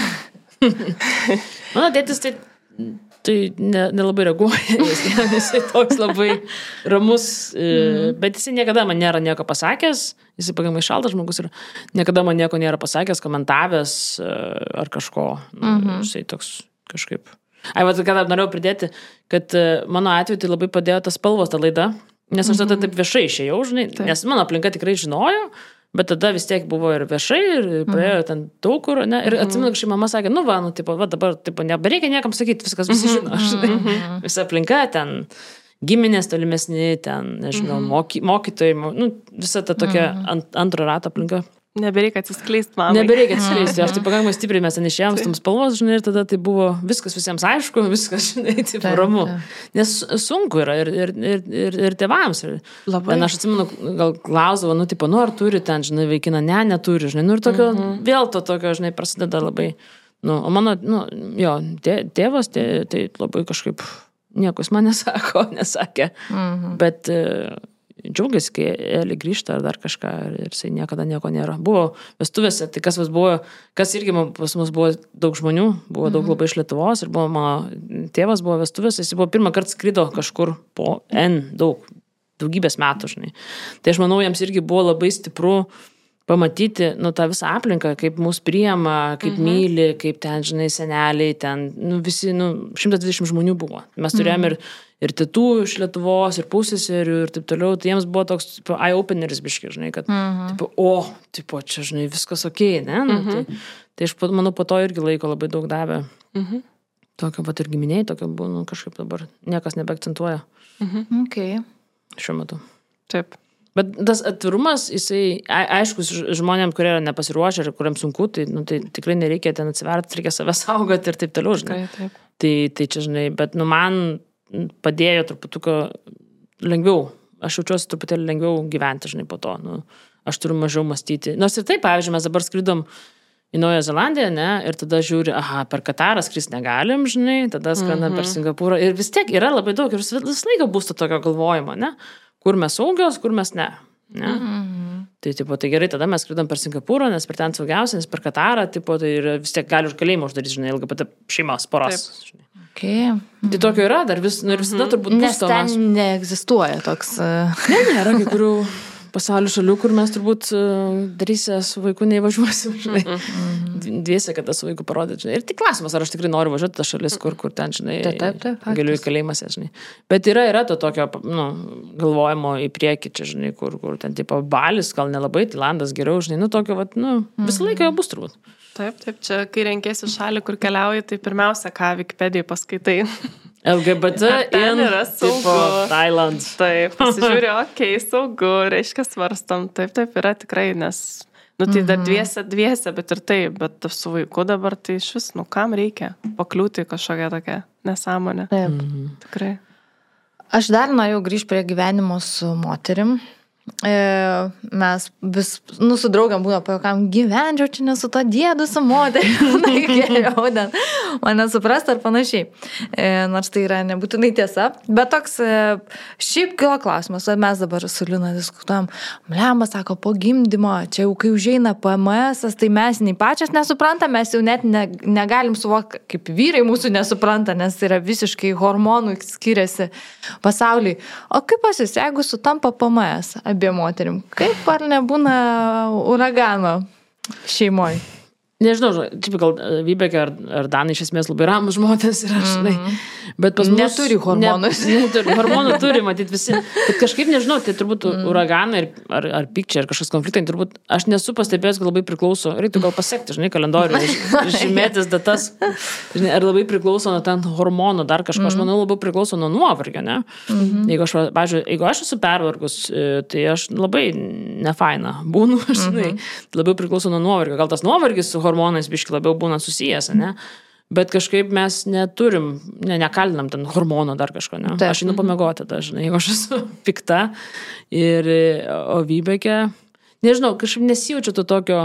Mano tėtis tai, tai nelabai ne reaguoja, jisai toks labai ramus, mm. bet jisai niekada man nėra nieko pasakęs, jisai pagamai šaltas žmogus ir niekada man nieko nėra pasakęs, komentavęs ar kažko. Nu, mm-hmm. Jisai toks kažkaip. Ai, va, ką dar norėjau pridėti, kad mano atveju tai labai padėjo tas spalvos, ta laida. Nes aš tada taip viešai išėjau, žinai, taip. Nes mano aplinka tikrai žinojo, bet tada vis tiek buvo ir viešai, ir praėjo mm. ten daug kur, ne, ir atsimenu, kažkaip mama sakė, nu va, nu, tipo, va, dabar, tipo, nebereikia niekam sakyti, viskas visi žino, žinai, mm-hmm. visa aplinka, ten giminės tolimesni, ten, nežinau, mm-hmm. moky, mokytojai, nu, visa ta tokia mm-hmm. ant, antro rato aplinka. Nebereikia atsiskleisti, mamai. Nebereikia atsiskleisti, aš tai pakankamai stipriai mes ten išėjom, tam spalvos, žinai, ir tada tai buvo viskas visiems aišku, viskas, žinai, taip ramu. Nes sunku yra ir, ir, ir, ir, ir tėvams. Ir, Labai. Ten aš atsimenu, gal klausdavo, nu, tipo, nu, ar turi ten, žinai, vaikiną, ne, neturi, žinai, nu, ir tokio, mm-hmm. vėl to tokio, žinai, prasideda labai, nu, o mano, nu, jo, tė, tėvas, tė, tai labai kažkaip, nieko jis man nesako, nesakė, mm-hmm. bet džiaugiasi, kai Eli grįžta ar dar kažką ir jisai niekada nieko nėra. Buvo vestuvėse, tai kas, buvo, kas irgi pas mus buvo daug žmonių, buvo daug labai iš Lietuvos ir buvo mano tėvas buvo vestuvėse, jis buvo pirmą kartą skrido kažkur po N daug, daugybės metų, žinai. Tai aš manau, jiems irgi buvo labai stipru pamatyti, nu, tą visą aplinką, kaip mus priima, kaip mhm. myli, kaip ten, žinai, seneliai, ten, nu, visi, nu, šimtas dvidešimt žmonių buvo. Mes turėjome ir, ir tėtų iš Lietuvos, ir pusėserių, ir taip toliau, tai jiems buvo toks, tipo, eye-openeris biški, žinai, kad, mhm. tipo, o, tipo, čia, žinai, viskas okei, okay, ne? Nu, mhm. tai, tai aš, manau, po to irgi laiko labai daug davė. Mhm. Tokio pat ir giminiai, tokio buvo, nu, kažkaip dabar niekas nebeakcentuoja. Mhm. Okay. Šiuo metu. Taip. Bet tas atvirumas, jisai, aišku, žmonėm, kurie yra nepasiruošę ir kuriam sunku, tai, nu, tai tikrai nereikia ten atsiverti, reikia save saugoti ir taip toliau, žinai. Taip, taip. Tai, tai čia, žinai, bet, nu, man padėjo truputuką lengviau, aš jaučiuosi truputėlį lengviau gyventi, žinai, po to, nu, aš turiu mažiau mąstyti. Nors ir taip, pavyzdžiui, mes dabar skridom į Naują Zelandiją, ne, ir tada žiūri, aha, per Katarą skrist negalim, žinai, tada skrendam mm-hmm. per Singapūrą ir vis tiek yra labai daug ir vis laiką bus to tokio galvojimo, ne. Kur mes saugios, kur mes ne. ne? Mm-hmm. Tai, tipo, tai gerai, tada mes skridom per Singapūrą, nes per ten saugiausia, nes per Katarą, tipo, tai vis tiek gali už kalėjimą uždaryti, žinai, L G B T šeimos poras. Okay. Tai tokio yra, dar vis, nu, ir visada turbūt bus to. Nes ten neegzistuoja toks... Ne, nėra kai kurių pasaulio šalių, kur mes turbūt darysę su vaiku neįvažiuosim, žinai. Mm-hmm. Dviese, kad su vaiku parodyti, žinai. Ir tik klausimas, ar aš tikrai noriu važiuoti tą šalis, kur, kur ten, žinai, taip, taip, taip, galiu į kalėjimąse, žinai. Bet yra, yra to tokio, nu, galvojimo į priekį čia, žinai, kur, kur ten, tipo, Balis, gal nelabai, Tailandas geriau, žinai, nu, tokio, vat, nu, visą laiką jau bus turbūt. Taip, taip, čia, kai renkėsi šalį, kur keliauji, tai pirmiausia, ką Wikipedijai paskaitai. L G B T in tipo Thailand. Taip, pasižiūrė, okei, okay, saugu, reiškia svarstam. Taip, taip, yra tikrai, nes, nu, tai dar dviese, dviese, bet ir taip, bet su vaiku dabar tai iš vis, nu, kam reikia pakliūti kažkokią tokią nesąmonę. Taip. Mhm. Tikrai. Aš dar norėjau grįžti prie gyvenimo su moterim. E, mes vis, nu, su draugam būna pajuokam, gyvenčiau čia ne su to dėdu, su moteriu, na, geriau, ten, mane suprasti ar panašiai. E, nors tai yra nebūtinai tiesa, bet toks, e, šiaip kilo klausimas, mes dabar su Lina diskutuojam, mlemba, sako, po gimdymo, čia jau kai užeina P M S, tai mes nei pačias nesuprantam, mes jau net ne, negalim suvokti, kaip vyrai mūsų nesupranta, nes yra visiškai hormonų skiriasi pasauliui. O kaip pasis, jeigu sutampa P M S, abiem moterim. Kaip ar nebūna uragano šeimoje? Nežinau, čia gal Vybekė ar, ar Danai iš esmės labai ramus žmonės yra, žinai. Bet pas mus... Neturi hormonų. Ne, neturi, hormonų turi, matyt, visi. Bet kažkaip nežinau, tai turbūt mm. uraganai ar, ar pykčiai, ar kažkas konfliktai, turbūt aš nesu pastebėjęs, kad labai priklauso, reiktų gal pasiekti, žinai, kalendorių, žymėtis datas, žinai, ar labai priklauso nuo ten hormonų, dar kažko, aš manau, labai priklauso nuo nuovargio, ne? Mm-hmm. Jeigu aš, pavyzdžiui, jeigu aš esu pervargus, tai aš labai nefaina būnu, žinai, mm-hmm. labiau priklauso nuo nuovargio. Gal tas nuovargis su hormonais biški labiau būna susijęs, ne? Bet kažkaip mes neturim, ne, nekalinam ten hormono dar kažko, ne? Taip. Aš einu pamiegoti tada, žinai, jeigu aš esu pikta. Ir, o Vybekė, nežinau, kažkaip nesijaučiu to tokio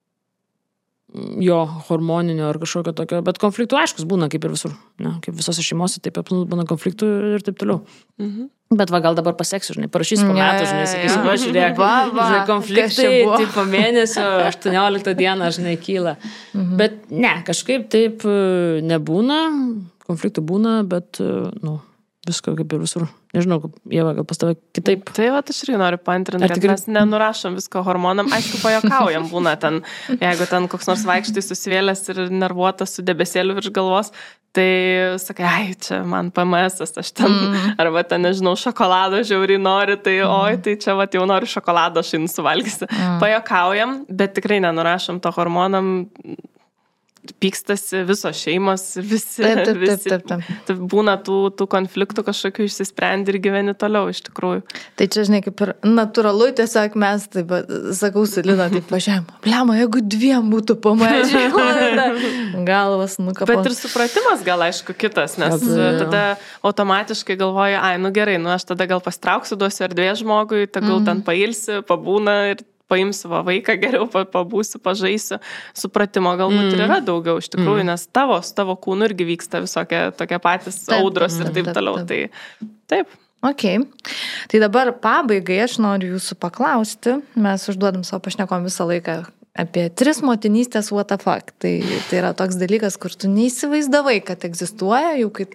jo hormoninio ar kažkokio tokio, bet konfliktų aiškus būna kaip ir visur, ne? Kaip visose šeimose, taip būna konfliktų ir taip toliau. Mhm. Bet va, gal dabar pasieksiu, žinai, parašysiu po metų, žinai, sakysiu, va, žiūrėk, va, va, žinai, konfliktai, tai po mėnesio, aštuonioliktą dieną, žinai, kyla. Mhm. Bet ne, kažkaip taip nebūna, konfliktų būna, bet, nu, visko kaip ir visur. Nežinau, Ieva, gal pas tave kitaip. Tai va, aš irgi noriu paantrinti, kad tikrai... mes nenurašom visko hormonam. Aišku, pajokaujam būna ten, jeigu ten koks nors vaikštai susivėlęs ir nervuotas su debesėliu virš galvos, tai sakai, ai, čia man P M S, aš ten, mm. arba ten, nežinau, šokolado žiauriai nori, tai mm. oi, tai čia va, jau noriu šokolado, aš jį nusuvalgysiu. Mm. Pajokaujam, bet tikrai nenurašom to hormonam. Pykstasi visos šeimos, visi, taip, taip, visi taip, taip, taip. būna tų, tų konfliktų kažkokių išsisprendi ir gyveni toliau iš tikrųjų. Tai čia, žinai, kaip ir natūralu, tiesiog mes, taip, sakau, su Lina, taip pažiūrėjom, blema, jeigu dviem būtų pamažiai, galvas nukapos. Bet ir supratimas gal, aišku, kitas, nes At, tada automatiškai galvoja, ai, nu gerai, nu aš tada gal pastrauksiu, duosiu erdvės žmogui, tegul mm. ten pailsi, pabūna ir paimsiu va vaiką, geriau pabūsiu, pažaisiu. Supratimo galbūt mm. ir yra daugiau iš tikrųjų, mm. nes tavo, tavo kūnų irgi vyksta visokie tokie patys taip, audros ir taip, taip toliau. Taip, taip. Tai taip, Ok. Tai dabar pabaigai aš noriu jūsų paklausti. Mes užduodam savo pašnekom visą laiką apie tris motinystės what the fuck. Tai, tai yra toks dalykas, kur tu neįsivaizdavai, kad egzistuoja, jau kaip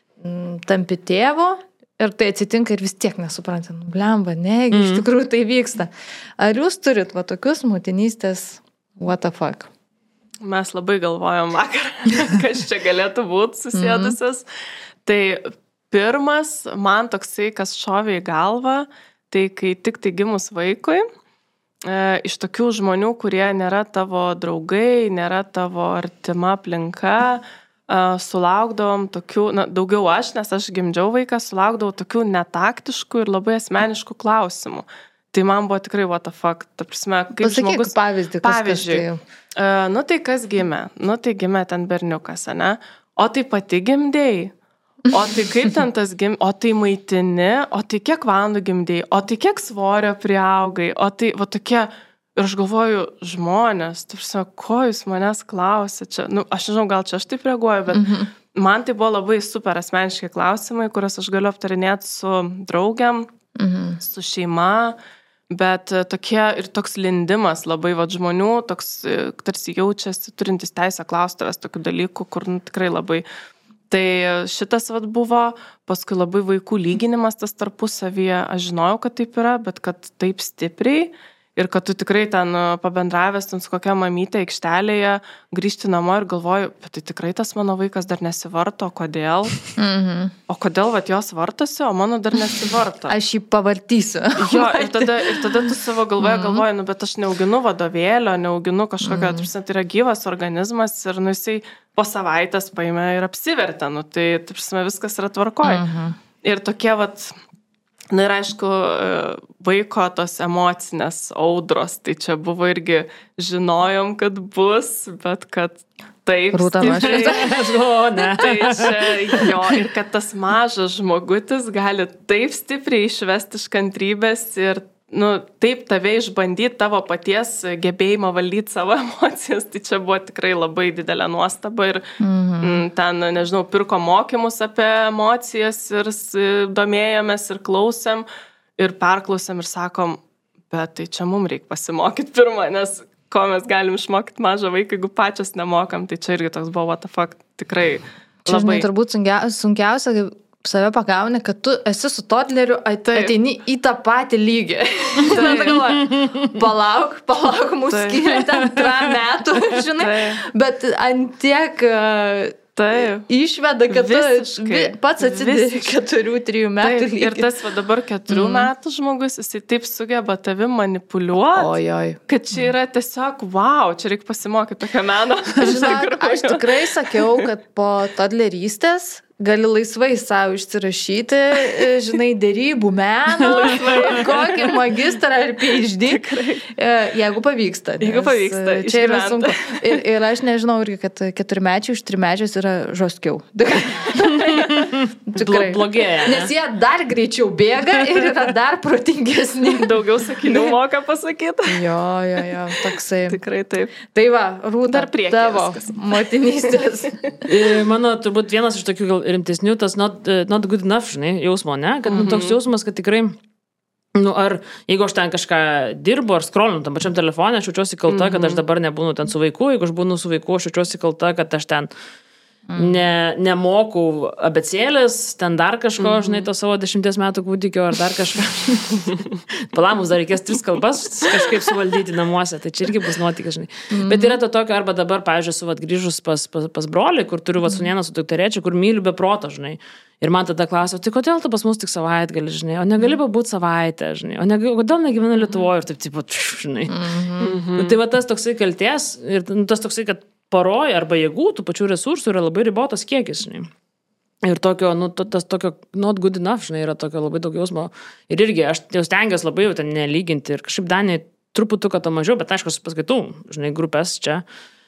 m, tampi tėvo ir tai atsitinka ir vis tiek nesupranti. Nu, blemba, negi, mm. iš tikrųjų tai vyksta. Ar jūs turit va tokius motinystės what the fuck? Mes labai galvojom vakar, kas čia galėtų būti susėdusios. Mm. Tai pirmas, man toksai, kas šovė į galvą, tai kai tik tai gimus vaikui, e, iš tokių žmonių, kurie nėra tavo draugai, nėra tavo artima aplinka, e, sulaukdavom tokių, na, daugiau aš, nes aš gimdžiau vaiką, sulaukdavau tokių netaktiškų ir labai asmeniškų klausimų. Tai man buvo tikrai what the fuck. Ta prasme, kaip Pasakyk žmogus... pavyzdį, kas Pavyzdžiui, e, nu tai kas gimė? Nu tai gimė ten berniukas, ne? O tai pati gimdėjai? O tai kaip ten tas gim... O tai maitini? O tai kiek valandų gimdėjai? O tai kiek svorio priaugai? O tai va tokie... Ir aš galvoju, žmonės, tu prasme, ko jūs manęs klausė čia? Nu, aš nežinau, gal čia aš taip reaguoju, bet mm-hmm. man tai buvo labai super asmeniški klausimai, kuriuos aš galiu aptarinėti su draugiam, mm-hmm. su šeima. Bet tokie ir toks lindimas labai va žmonių, toks tarsi jaučiasi turintis teisę klausti tavęs tokių dalykų, kur nu, tikrai labai. Tai šitas vat buvo, paskui labai vaikų lyginimas tas tarpusavyje, aš žinojau, kad taip yra, bet kad taip stipriai ir kad tu tikrai ten pabendravęs ten su kokia mamytė aikštelėje, grįžti namo ir galvoju, bet tai tikrai tas mano vaikas dar nesivarto, kodėl? Mm-hmm. O kodėl vat jos vartosi, o mano dar nesivarto? Aš jį pavartysiu. Jo, ir tada, ir tada tu savo galvoje mm-hmm. galvoji, nu, bet aš neauginu vadovėlio, neauginu kažkokio, mm-hmm. tai yra gyvas organizmas ir nu, jisai po savaitės paėmė ir apsivertė, nu, tai tarsi viskas yra tvarkoj. Mm-hmm. Ir tokie vat... Na ir aišku, vaiko tos emocinės audros, tai čia buvo irgi žinojom, kad bus, bet kad taip Rūta, stipriai. Tai čia jo, ir kad tas mažas žmogutis gali taip stipriai išvesti iš kantrybės ir nu, taip tave išbandyti tavo paties gebėjimą valdyti savo emocijas, tai čia buvo tikrai labai didelė nuostaba ir mm-hmm. ten, nežinau, pirko mokymus apie emocijas ir domėjomės ir klausėm ir perklausėm ir sakom, bet tai čia mums reikia pasimokyti pirmą, nes ko mes galim išmokyti mažą vaiką, jeigu pačios nemokam, tai čia irgi toks buvo what the fuck, tikrai čia, labai. Žinai, turbūt sunkiausia, sunkiausia save pagauni, kad tu esi su toddleriu, ateini į tą patį lygį. Tada galvoji, palauk, palauk, mūsų skiria ten tra metų, žinai, Taip. Bet ant tiek Taip. Išveda, kad visiškai, tu pats atsidėri keturių, trijų metų lygį. Ir tas va dabar keturių mm. metų žmogus, jisai taip sugeba tavim manipuliuoti, Ojoj. Kad čia yra tiesiog, wow, čia reikia pasimokyti tokio meno. Žinok, aš tikrai sakiau, kad po toddlerystės gali laisvai savo išsirašyti, žinai, dėrybų meną, kokį magistrą ar P H D, jeigu pavyksta. Jeigu pavyksta, čia yra sunku. Ir, ir aš nežinau, irgi, kad keturmečiai už trimečius yra žoskiau. Tikrai. Blogėja. Nes jie dar greičiau bėga ir yra dar protingesni. Daugiau sakinių moka pasakyti. Jo, jo, jo, toksai. Tikrai taip. Tai va, Rūta, dar priekį tavo motinystės. Mano turbūt vienas iš tokių gal rimtesnių, tas not, not good enough, žinai, jausmo, ne? Kad mm-hmm. nu, toks jausmas, kad tikrai, nu, ar jeigu aš ten kažką dirbu ar scrollinu tam pačiam telefonė, aš jaučiuosi kalta, mm-hmm. kad aš dabar nebūnu ten su vaiku, jeigu aš būnu su vaiku, aš jaučiuosi kalta, kad aš ten mm. ne, nemokau abecėlės, ten dar kažko, mm-hmm. žinai, to savo dešimties metų kūdikio ar dar kažką. Palamus dar reikės tris kalbas kažkaip suvaldyti namuose, tai čia irgi bus nuotykis, žinai. Mm-hmm. Bet yra to tokio, arba dabar, pavyzdžiui, su vat grįžus pas, pas, pas brolį, kur turiu vat sunieną su dukterėčiu, kur myliu be proto, žinai. Ir man tada klausia, tai kodėl tu pas mus tik savaitgalį, žinai, o negali pabūti savaitę, žinai, o negali, kodėl negyvena Lietuvoje ir taip, taip, žinai. Mm-hmm. Tai va tas toksai kalties ir tas toksai, kad poroj arba jėgų, tų pačių resursų yra labai ribotas kiekis, žinai. Ir tokio, nu, tas tokio not good enough, žinai, yra tokio labai daug jausmo. Ir irgi, aš jau stengiuosi labai jau ten nelyginti ir kažkaip Danijai truputuką to mažiau, bet aišku, aš paskaitau, žinai, grupės čia.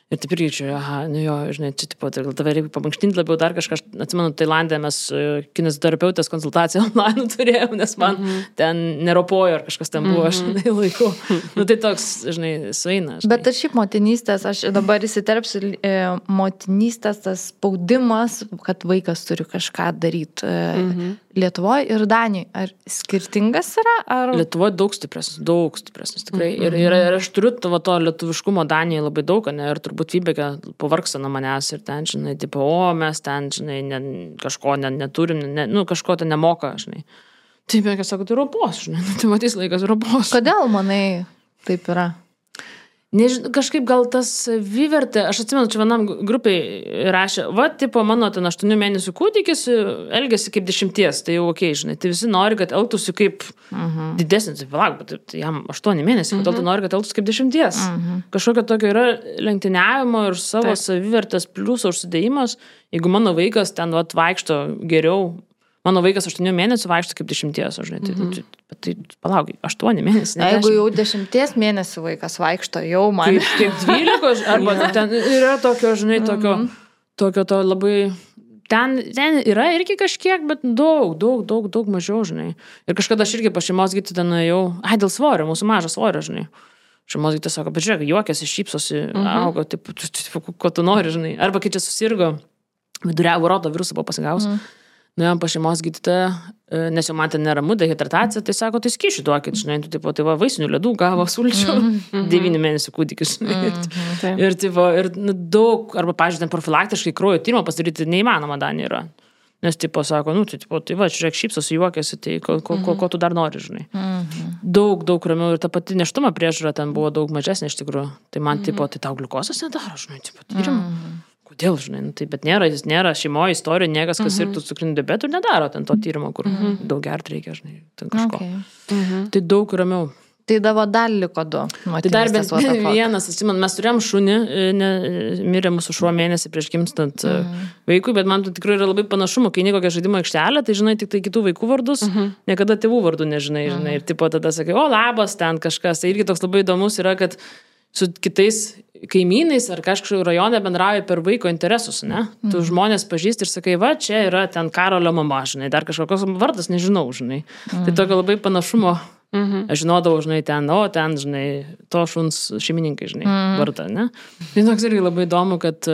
Ir taip irgi čia, aha, nu jo, žinai, čia tipo, tai gal tave reikia pamankštinti labiau dar kažką. Aš atsimenu, Tailandė mes kineziterapeutės konsultaciją online turėjom, nes man mm-hmm. ten neropojo ar kažkas ten buvo, aš žinai, laiku. Nu tai toks, žinai, sueina. Žinai. Bet ir šiaip motinystės, aš dabar įsiterpsiu, e, motinystės tas spaudimas, kad vaikas turi kažką daryti e, mm-hmm. Lietuvoje ir Danijoje. Ar skirtingas yra? Ar... Lietuvoje daug stipresnis, daug stipresnis tikrai. Mm-hmm. Ir, ir, ir aš turiu to, to lietuviškumo Danijoje labai daug, ne, ir turbūt Vybekė pavargsta nuo manęs ir ten, žinai, tipo, o mes ten, žinai, ne, kažko ne, neturim, ne, nu, kažko ten nemoka, žinai. Tai Vybekė sako, tai ropos, žinai, nu, tai matys laikas ropos. Kodėl, manai, taip yra? Nežinau, kažkaip gal tas vyvertė, aš atsimenu, čia vienam grupiai rašė, va, tipo, mano ten aštuonių mėnesių kūdikis elgiasi kaip dešimties, tai jau okei, okay, žinai, tai visi nori, kad elgtųsi kaip uh-huh. didesnis, tai palauk, bet tai jam aštuoni mėnesiai, uh-huh. kodėl tu nori, kad elgtųsi kaip dešimties. Uh-huh. Kažkokio tokio yra lenktyniavimo ir savo Taip. Savivertės pliuso užsidėjimas, jeigu mano vaikas ten, va, vaikšto geriau, mano vaikas aštuonių mėnesių vaikšto kaip dešimties, žinai, tai, mm-hmm. tai, tai, tai palauk, aštuoni mėnesiai. Jeigu jau dešimties mėnesių vaikas vaikšto, jau man. Kaip, kaip dvylikos, arba ten yra tokio, žinai, tokio, mm-hmm. tokio to labai, ten, ten yra irgi kažkiek, bet daug, daug, daug, daug mažiau, žinai. Ir kažkada aš irgi pa šeimos gydytoją ten jau, ai, dėl svorio, mūsų mažas svorio, žinai. Šeimos gydytojas sako, bet žiūrėk, juokiasi, šypsosi, mm-hmm. augo, taip, ko tu nori, žinai. Arba kai čia susirgo, viduriavo rodo virusą buvo pasigavus. Mm-hmm. Nuėjom pa šeimos gydytoją, nes jau man ten neramu, dehidratacija, tai sako, tai skyšiu duokit, žinai, tu, tipo, tai va, vaisinių ledų gavo sulčių, mm-hmm. devynių mėnesių kūdikis, žinai. Mm-hmm. Ir, tipo, ir nu, daug, arba, pažiūrėjau, profilaktiškai kraujo tyrimą pasidaryti neįmanoma Danijoje yra. Nes, tipo, sako, nu, tai, tipo, tai va, žiūrėk, šypsosi, juokiasi, tai ko, ko, ko, ko tu dar nori, žinai. Mm-hmm. Daug, daug ramiau ir ta pati neštumo priežiūra ten buvo daug mažesnė iš tikrųjų. Tai man, mm-hmm. tipo, tai tau gliukozės nedaro, žinai, tipo, tyrimą. Mm-hmm. Kodėl, žinai, nu, tai, bet nėra, jis nėra šeimoje istorija, niekas, kas mm-hmm. sirgtų cukriniu diabetu, nedaro ten to tyrimo, kur mm-hmm. daug gert reikia, žinai, ten kažko. Okay. Mm-hmm. Tai daug ramiau. Tai davo dar liko du. Tai dar bent vienas, atsimenu, mes turėjom šunį, ne, mirė mūsų šuo mėnesį prieš gimstant mm-hmm. vaikui, bet man tai tikrai yra labai panašumo, kai kokią žaidimo aikštelę, tai žinai tik tai kitų vaikų vardus, mm-hmm. niekada tėvų vardų nežinai, žinai, mm-hmm. ir tipo tada sakai, o labas, ten kažkas, tai irgi toks labai įdomus yra, kad su kitais kaimynais ar kažkaip rajone bendrauja per vaiko interesus, ne? Mm. Tu žmonės pažįsti ir sakai, va, čia yra ten Karolio mama, žinai, dar kažkokios vardas nežinau, žinai. Mm. Tai tokio labai panašumo, mm-hmm. aš žinodavau, žinai, ten, o, ten, žinai, to šuns šeimininkai, žinai, mm. vardą, ne? Tai toks irgi labai įdomu, kad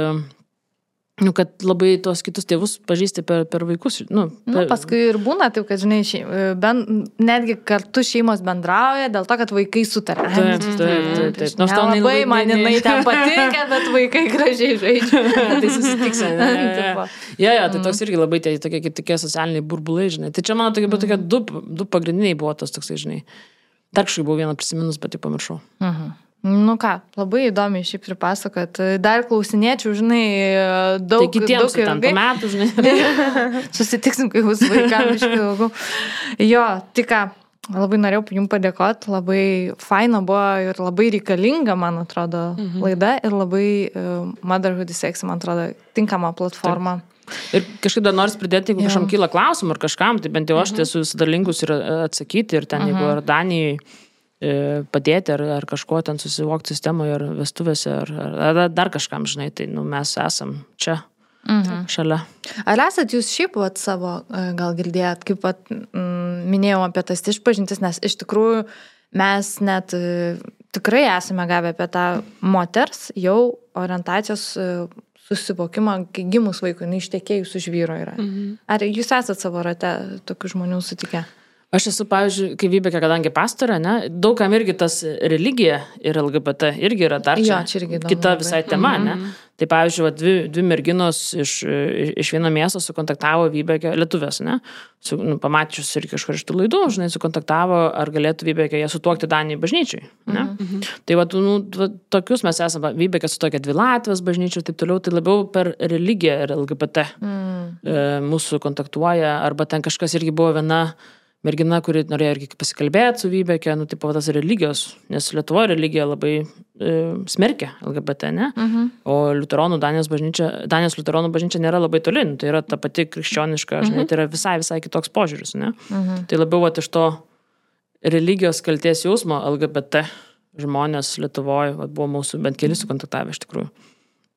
nu, kad labai tos kitus tėvus pažįsti per, per vaikus. Nu, per... nu, paskui ir būna taip, kad, žinai, šeim, ben, netgi kartu šeimos bendrauja dėl to, kad vaikai sutarė. Taip, taip, taip. taip. Nors tau labai man jinai ten patinka, bet vaikai gražiai žaidžia. Tai susitiks. Ja, ja, tai toks irgi labai tie, tokie kaip tokie socialiniai burbulai, žinai. Tai čia, mano, tokie, mm. tokie du, du pagrindiniai buvo tas toksai, žinai. Dar kažkaip buvo vieną prisiminus, bet jau pamiršau. Mhm. Nu ką, labai įdomiai šiaip ir pasakot. Dar klausinėčiau, žinai, daug, tai kitiems daug ten po metų, žinai. Susitiksim, kai bus vaikam iškai daugiau. Jo, tai ką, labai norėjau jums padėkoti, labai faina buvo ir labai reikalinga, man atrodo, mhm. laida ir labai uh, Motherhood is Sexy, man atrodo, tinkama platforma. Taip. Ir kažkaip dar nors pridėti, jeigu kažkam kyla klausimų ar kažkam, tai bent jau aš mhm. esu visada linkus ir atsakyti ir ten, mhm. jeigu ar Danijai padėti ar, ar kažko ten susivokti sistemoje ar vestuvėse ar, ar dar kažkam, žinai, tai nu, mes esam čia, mhm. šalia. Ar esat jūs šiaip vat, savo, gal girdėjot, kaip vat, m, minėjau apie tas išpažintis, nes iš tikrųjų mes net tikrai esame gavę apie tą moters jau orientacijos susivokimą, kai gimus vaikui, neištekėjus už vyro yra. Mhm. Ar jūs esat savo rate tokių žmonių sutikę? Aš esu, pavyzdžiui, kai Vybekė, kadangi pastorė, ne, daugam irgi tas religija ir L G B T irgi yra dar čia, jo, čia irgi įdomu, kita visai tema, mm-hmm. ne. Tai, pavyzdžiui, va, dvi, dvi merginos iš, iš vieno miesto sukontaktavo Vybekė, lietuvės, ne, su, nu, pamačius ir kažkur iš tų laidų, žinai, sukontaktavo, ar galėtų Vybekė ją sutuokti Danijai bažnyčiai, ne. Mm-hmm. Tai, va, nu, va, tokius mes esame, Vybekė sutuokė dvi Latvijos bažnyčių ir taip toliau, tai labiau per religiją ir L G B T mm. e, mūsų kontaktuoja, arba ten kažkas irgi buvo viena mergina, kuri norėjo irgi pasikalbėti su Vybekė, nu, tipo, tas religijos, nes Lietuvoje religija labai e, smerkia L G B T, ne? Uh-huh. O liuteronų Danijos bažnyčia, Danijos liuteronų bažnyčia nėra labai toli, nu, tai yra ta pati krikščioniška, uh-huh. žinai, tai yra visai, visai kitoks požiūris, ne? Uh-huh. Tai labiau, vat, iš to religijos kaltės jausmo L G B T žmonės Lietuvoje, vat, buvo mūsų bent keli sukontaktavę iš tikrųjų.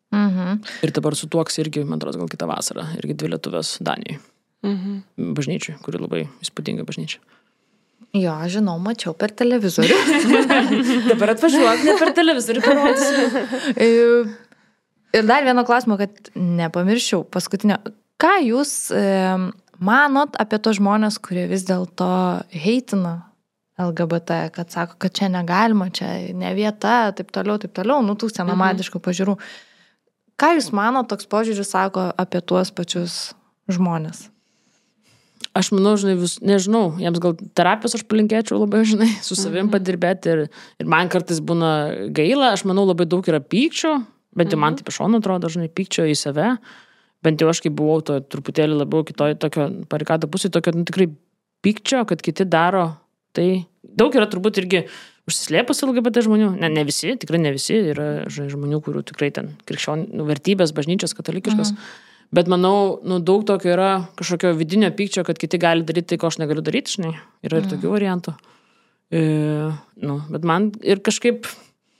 Mhm. Ir dabar su tuoks irgi, man atrodo, gal kitą vasarą, irgi dvi lietuvės Danijoje. Mhm. Bažnyčiai, kuri labai įspūdinga bažnyčia. Jo, žinau, mačiau per televizorių. Dabar atvažiuok, ne per televizorių parodysiu. Ir dar vieno klausimo, kad nepamirščiau, paskutinio. Ką jūs e, manot apie tos žmonės, kurie vis dėlto heitina L G B T, kad sako, kad čia negalima, čia ne vieta, taip toliau, taip toliau, nu tų senamadiškų pažiūrų. Ką jūs manot, toks požiūris sako apie tuos pačius žmonės? Aš manau, žinai, vis, nežinau, jiems gal terapijos aš palinkėčiau labai, žinai, su savim padirbėti ir, ir man kartais būna gaila, aš manau, labai daug yra pykčio, bent jau man taip iš šono atrodo, žinai, pykčio į save, bent jau aš kai buvau to truputėlį labiau kitoj tokio parikado pusėje, tokio nu, tikrai pykčio, kad kiti daro, tai daug yra turbūt irgi užsislėpus L G B T žmonių, ne, ne visi, tikrai ne visi, yra žinai, žmonių, kurių tikrai ten krikščionių vertybės, bažnyčios, katalikiškos. Mhm. Bet manau, nu, daug tokio yra kažkokio vidinio pykčio, kad kiti gali daryti tai, ko aš negaliu daryti, žinai. Yra ir tokių variantų. E, nu, bet man ir kažkaip,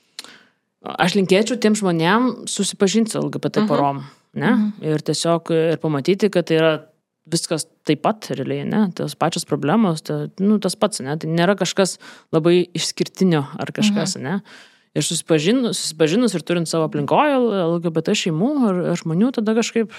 aš linkėčiau tiem žmonėm susipažinti su L G B T porom, ne? Ir tiesiog ir pamatyti, kad tai yra viskas taip pat, realiai, ne? Tas pačios problemos, ta, nu, tas pats, ne? Tai nėra kažkas labai išskirtinio ar kažkas, ne? Ir susipažinus, susipažinus ir turint savo aplinkoje L G B T šeimų ar, ar žmonių, tada kažkaip,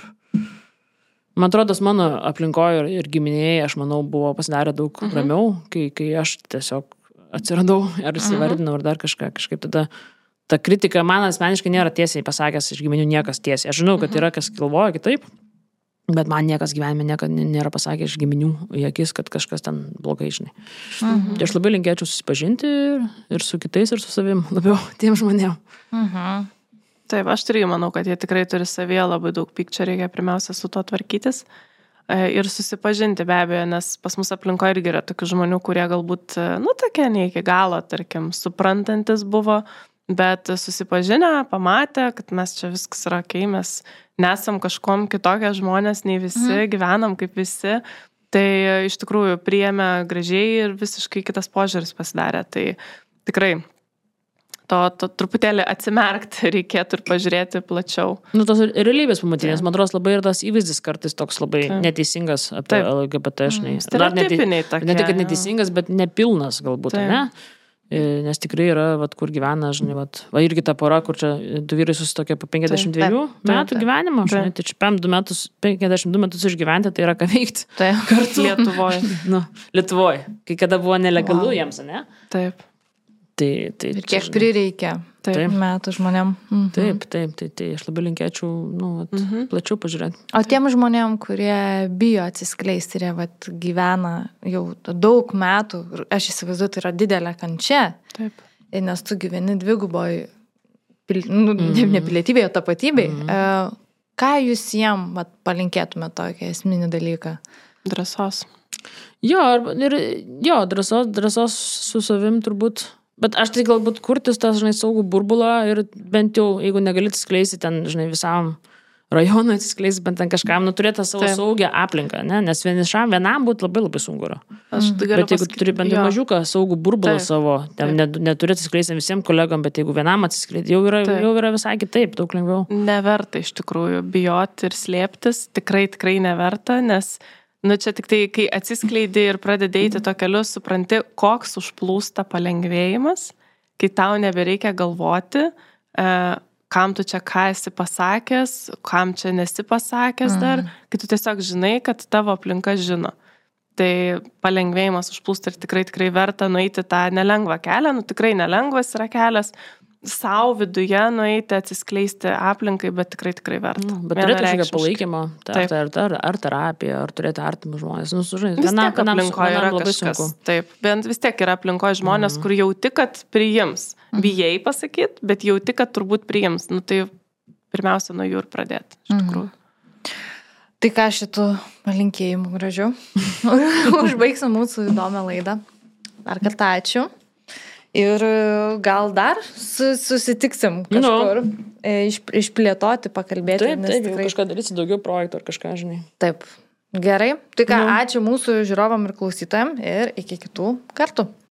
man atrodo, mano aplinkoje ir, ir giminėjai, aš manau, buvo pasidarę daug uh-huh. ramiau, kai, kai aš tiesiog atsiradau ar įsivardinau uh-huh. ar dar kažką, kažkaip tada ta kritika man asmeniškai nėra tiesiai pasakęs iš giminių niekas tiesiai. Aš žinau, kad uh-huh. yra kas galvoja kitaip, bet man niekas gyvenime niekada nėra pasakė iš giminių į akis, kad kažkas ten blogai, žinai. Mhm. Tai aš labai linkėčiau susipažinti ir, ir su kitais, ir su savim labiau tiem žmonėm. Mhm. Taip, aš turiu, manau, kad jie tikrai turi savyje labai daug pykčio, reikia pirmiausia su to tvarkytis ir susipažinti be abejo, nes pas mus aplinkoje irgi yra tokių žmonių, kurie galbūt, nu, tokie ne iki galo, tarkim, suprantantis buvo, bet susipažinę, pamatę, kad mes čia viskas yra okei, mes nesam kažkom kitokie žmonės nei visi, mhm. gyvenam kaip visi, tai iš tikrųjų priėmė gražiai ir visiškai kitas požiūris pasidarė. Tai tikrai to, to truputėlį atsimerkti reikėtų ir pažiūrėti plačiau. Nu, tos realybės pamatinės, man atrodo, labai ir tas įvaizdis kartais toks labai Taip. neteisingas apie Taip. L G B T, žinai. Stereotipiniai tokie. Ne tik, kad neteisingas, bet nepilnas galbūt, Taip. ne? Nes tikrai yra, vat, kur gyvena, žinai, vat, va irgi ta pora, kur čia du vyrai susitokė po penkiasdešimt dviejų metų gyvenimo, žinai, tai čia pem du metus, penkiasdešimt du metus išgyventi, tai yra ką veikti. Taip, kartu Lietuvoje. nu, Lietuvoje, kai kada buvo nelegalu wow. jiems, ne? Taip. Tai, tai, ir kiek prireikia taip. metų žmonėm. Mhm. Taip, taip, tai, tai aš labai linkėčiau, nu, vat, mhm. plačiau pažiūrėti. O tiem žmonėm, kurie bijo atsiskleisti, ir vat, gyvena jau daug metų, aš įsivaizduoju, tai yra didelė kančia, taip. nes tu gyveni dviguboj, pil, nu, mhm. ne pilietybėje, o tapatybėje. Mhm. Ką jūs jiem vat, palinkėtume tokį esminį dalyką? Drąsos. Jo, ir, jo drąsos, drąsos su savim turbūt. Bet aš tai galbūt kurtis tą, žinai, saugų burbulą ir bent jau, jeigu negali atsiskleisti ten, žinai, visam rajonui atsiskleisti, bent ten kažkam, nu, turėti savo Taip. saugią aplinką, ne? Nes vienišam vienam būtų labai labai sunku. Aš tai galiu bet jeigu pasakyti, turi bent jau mažiuką saugų burbulą Taip. savo, ten net, neturi atsiskleisti visiems kolegom, bet jeigu vienam atsiskleisti, jau yra, jau yra visai kitaip, daug lengviau. Neverta iš tikrųjų bijoti ir slėptis, tikrai, tikrai neverta, nes nu čia tik tai, kai atsiskleidi ir pradedi eiti to keliu, supranti, koks užplūsta palengvėjimas, kai tau nebereikia galvoti, e, kam tu čia ką esi pasakęs, kam čia nesi pasakęs dar, mm. kai tu tiesiog žinai, kad tavo aplinka žino. Tai palengvėjimas užplūsta ir tikrai, tikrai verta nueiti tą nelengvą kelią, nu tikrai nelengvas yra kelias, savo viduje nueiti, atsiskleisti aplinkai, bet tikrai, tikrai verta. Nu, bet turėti kažkokią palaikymą, ar, ar, ar terapiją, ar turėti artimus žmonės. Nu, sužinai, vis vienam, tiek aplinkoje yra labai kažkas. Sunku. Taip, bent vis tiek yra aplinkoje žmonės, mm. kur jauti, kad priims. Bijai pasakyti, bet jauti, kad turbūt priims. Nu, tai pirmiausia, nuo jų ir pradėti, iš tikrųjų. Mm. Tai ką šitų palinkėjimų gražių. Užbaigsim mūsų įdomią laidą. Dar kartą ačiū. Ir gal dar susitiksim kažkur, no. iš, išplėtoti, pakalbėti. Taip, taip, tikrai... kažką darysi daugiau projektų ar kažką, žinai. Taip, gerai. Tai ką, no. ačiū mūsų žiūrovam ir klausytojam ir iki kitų kartų.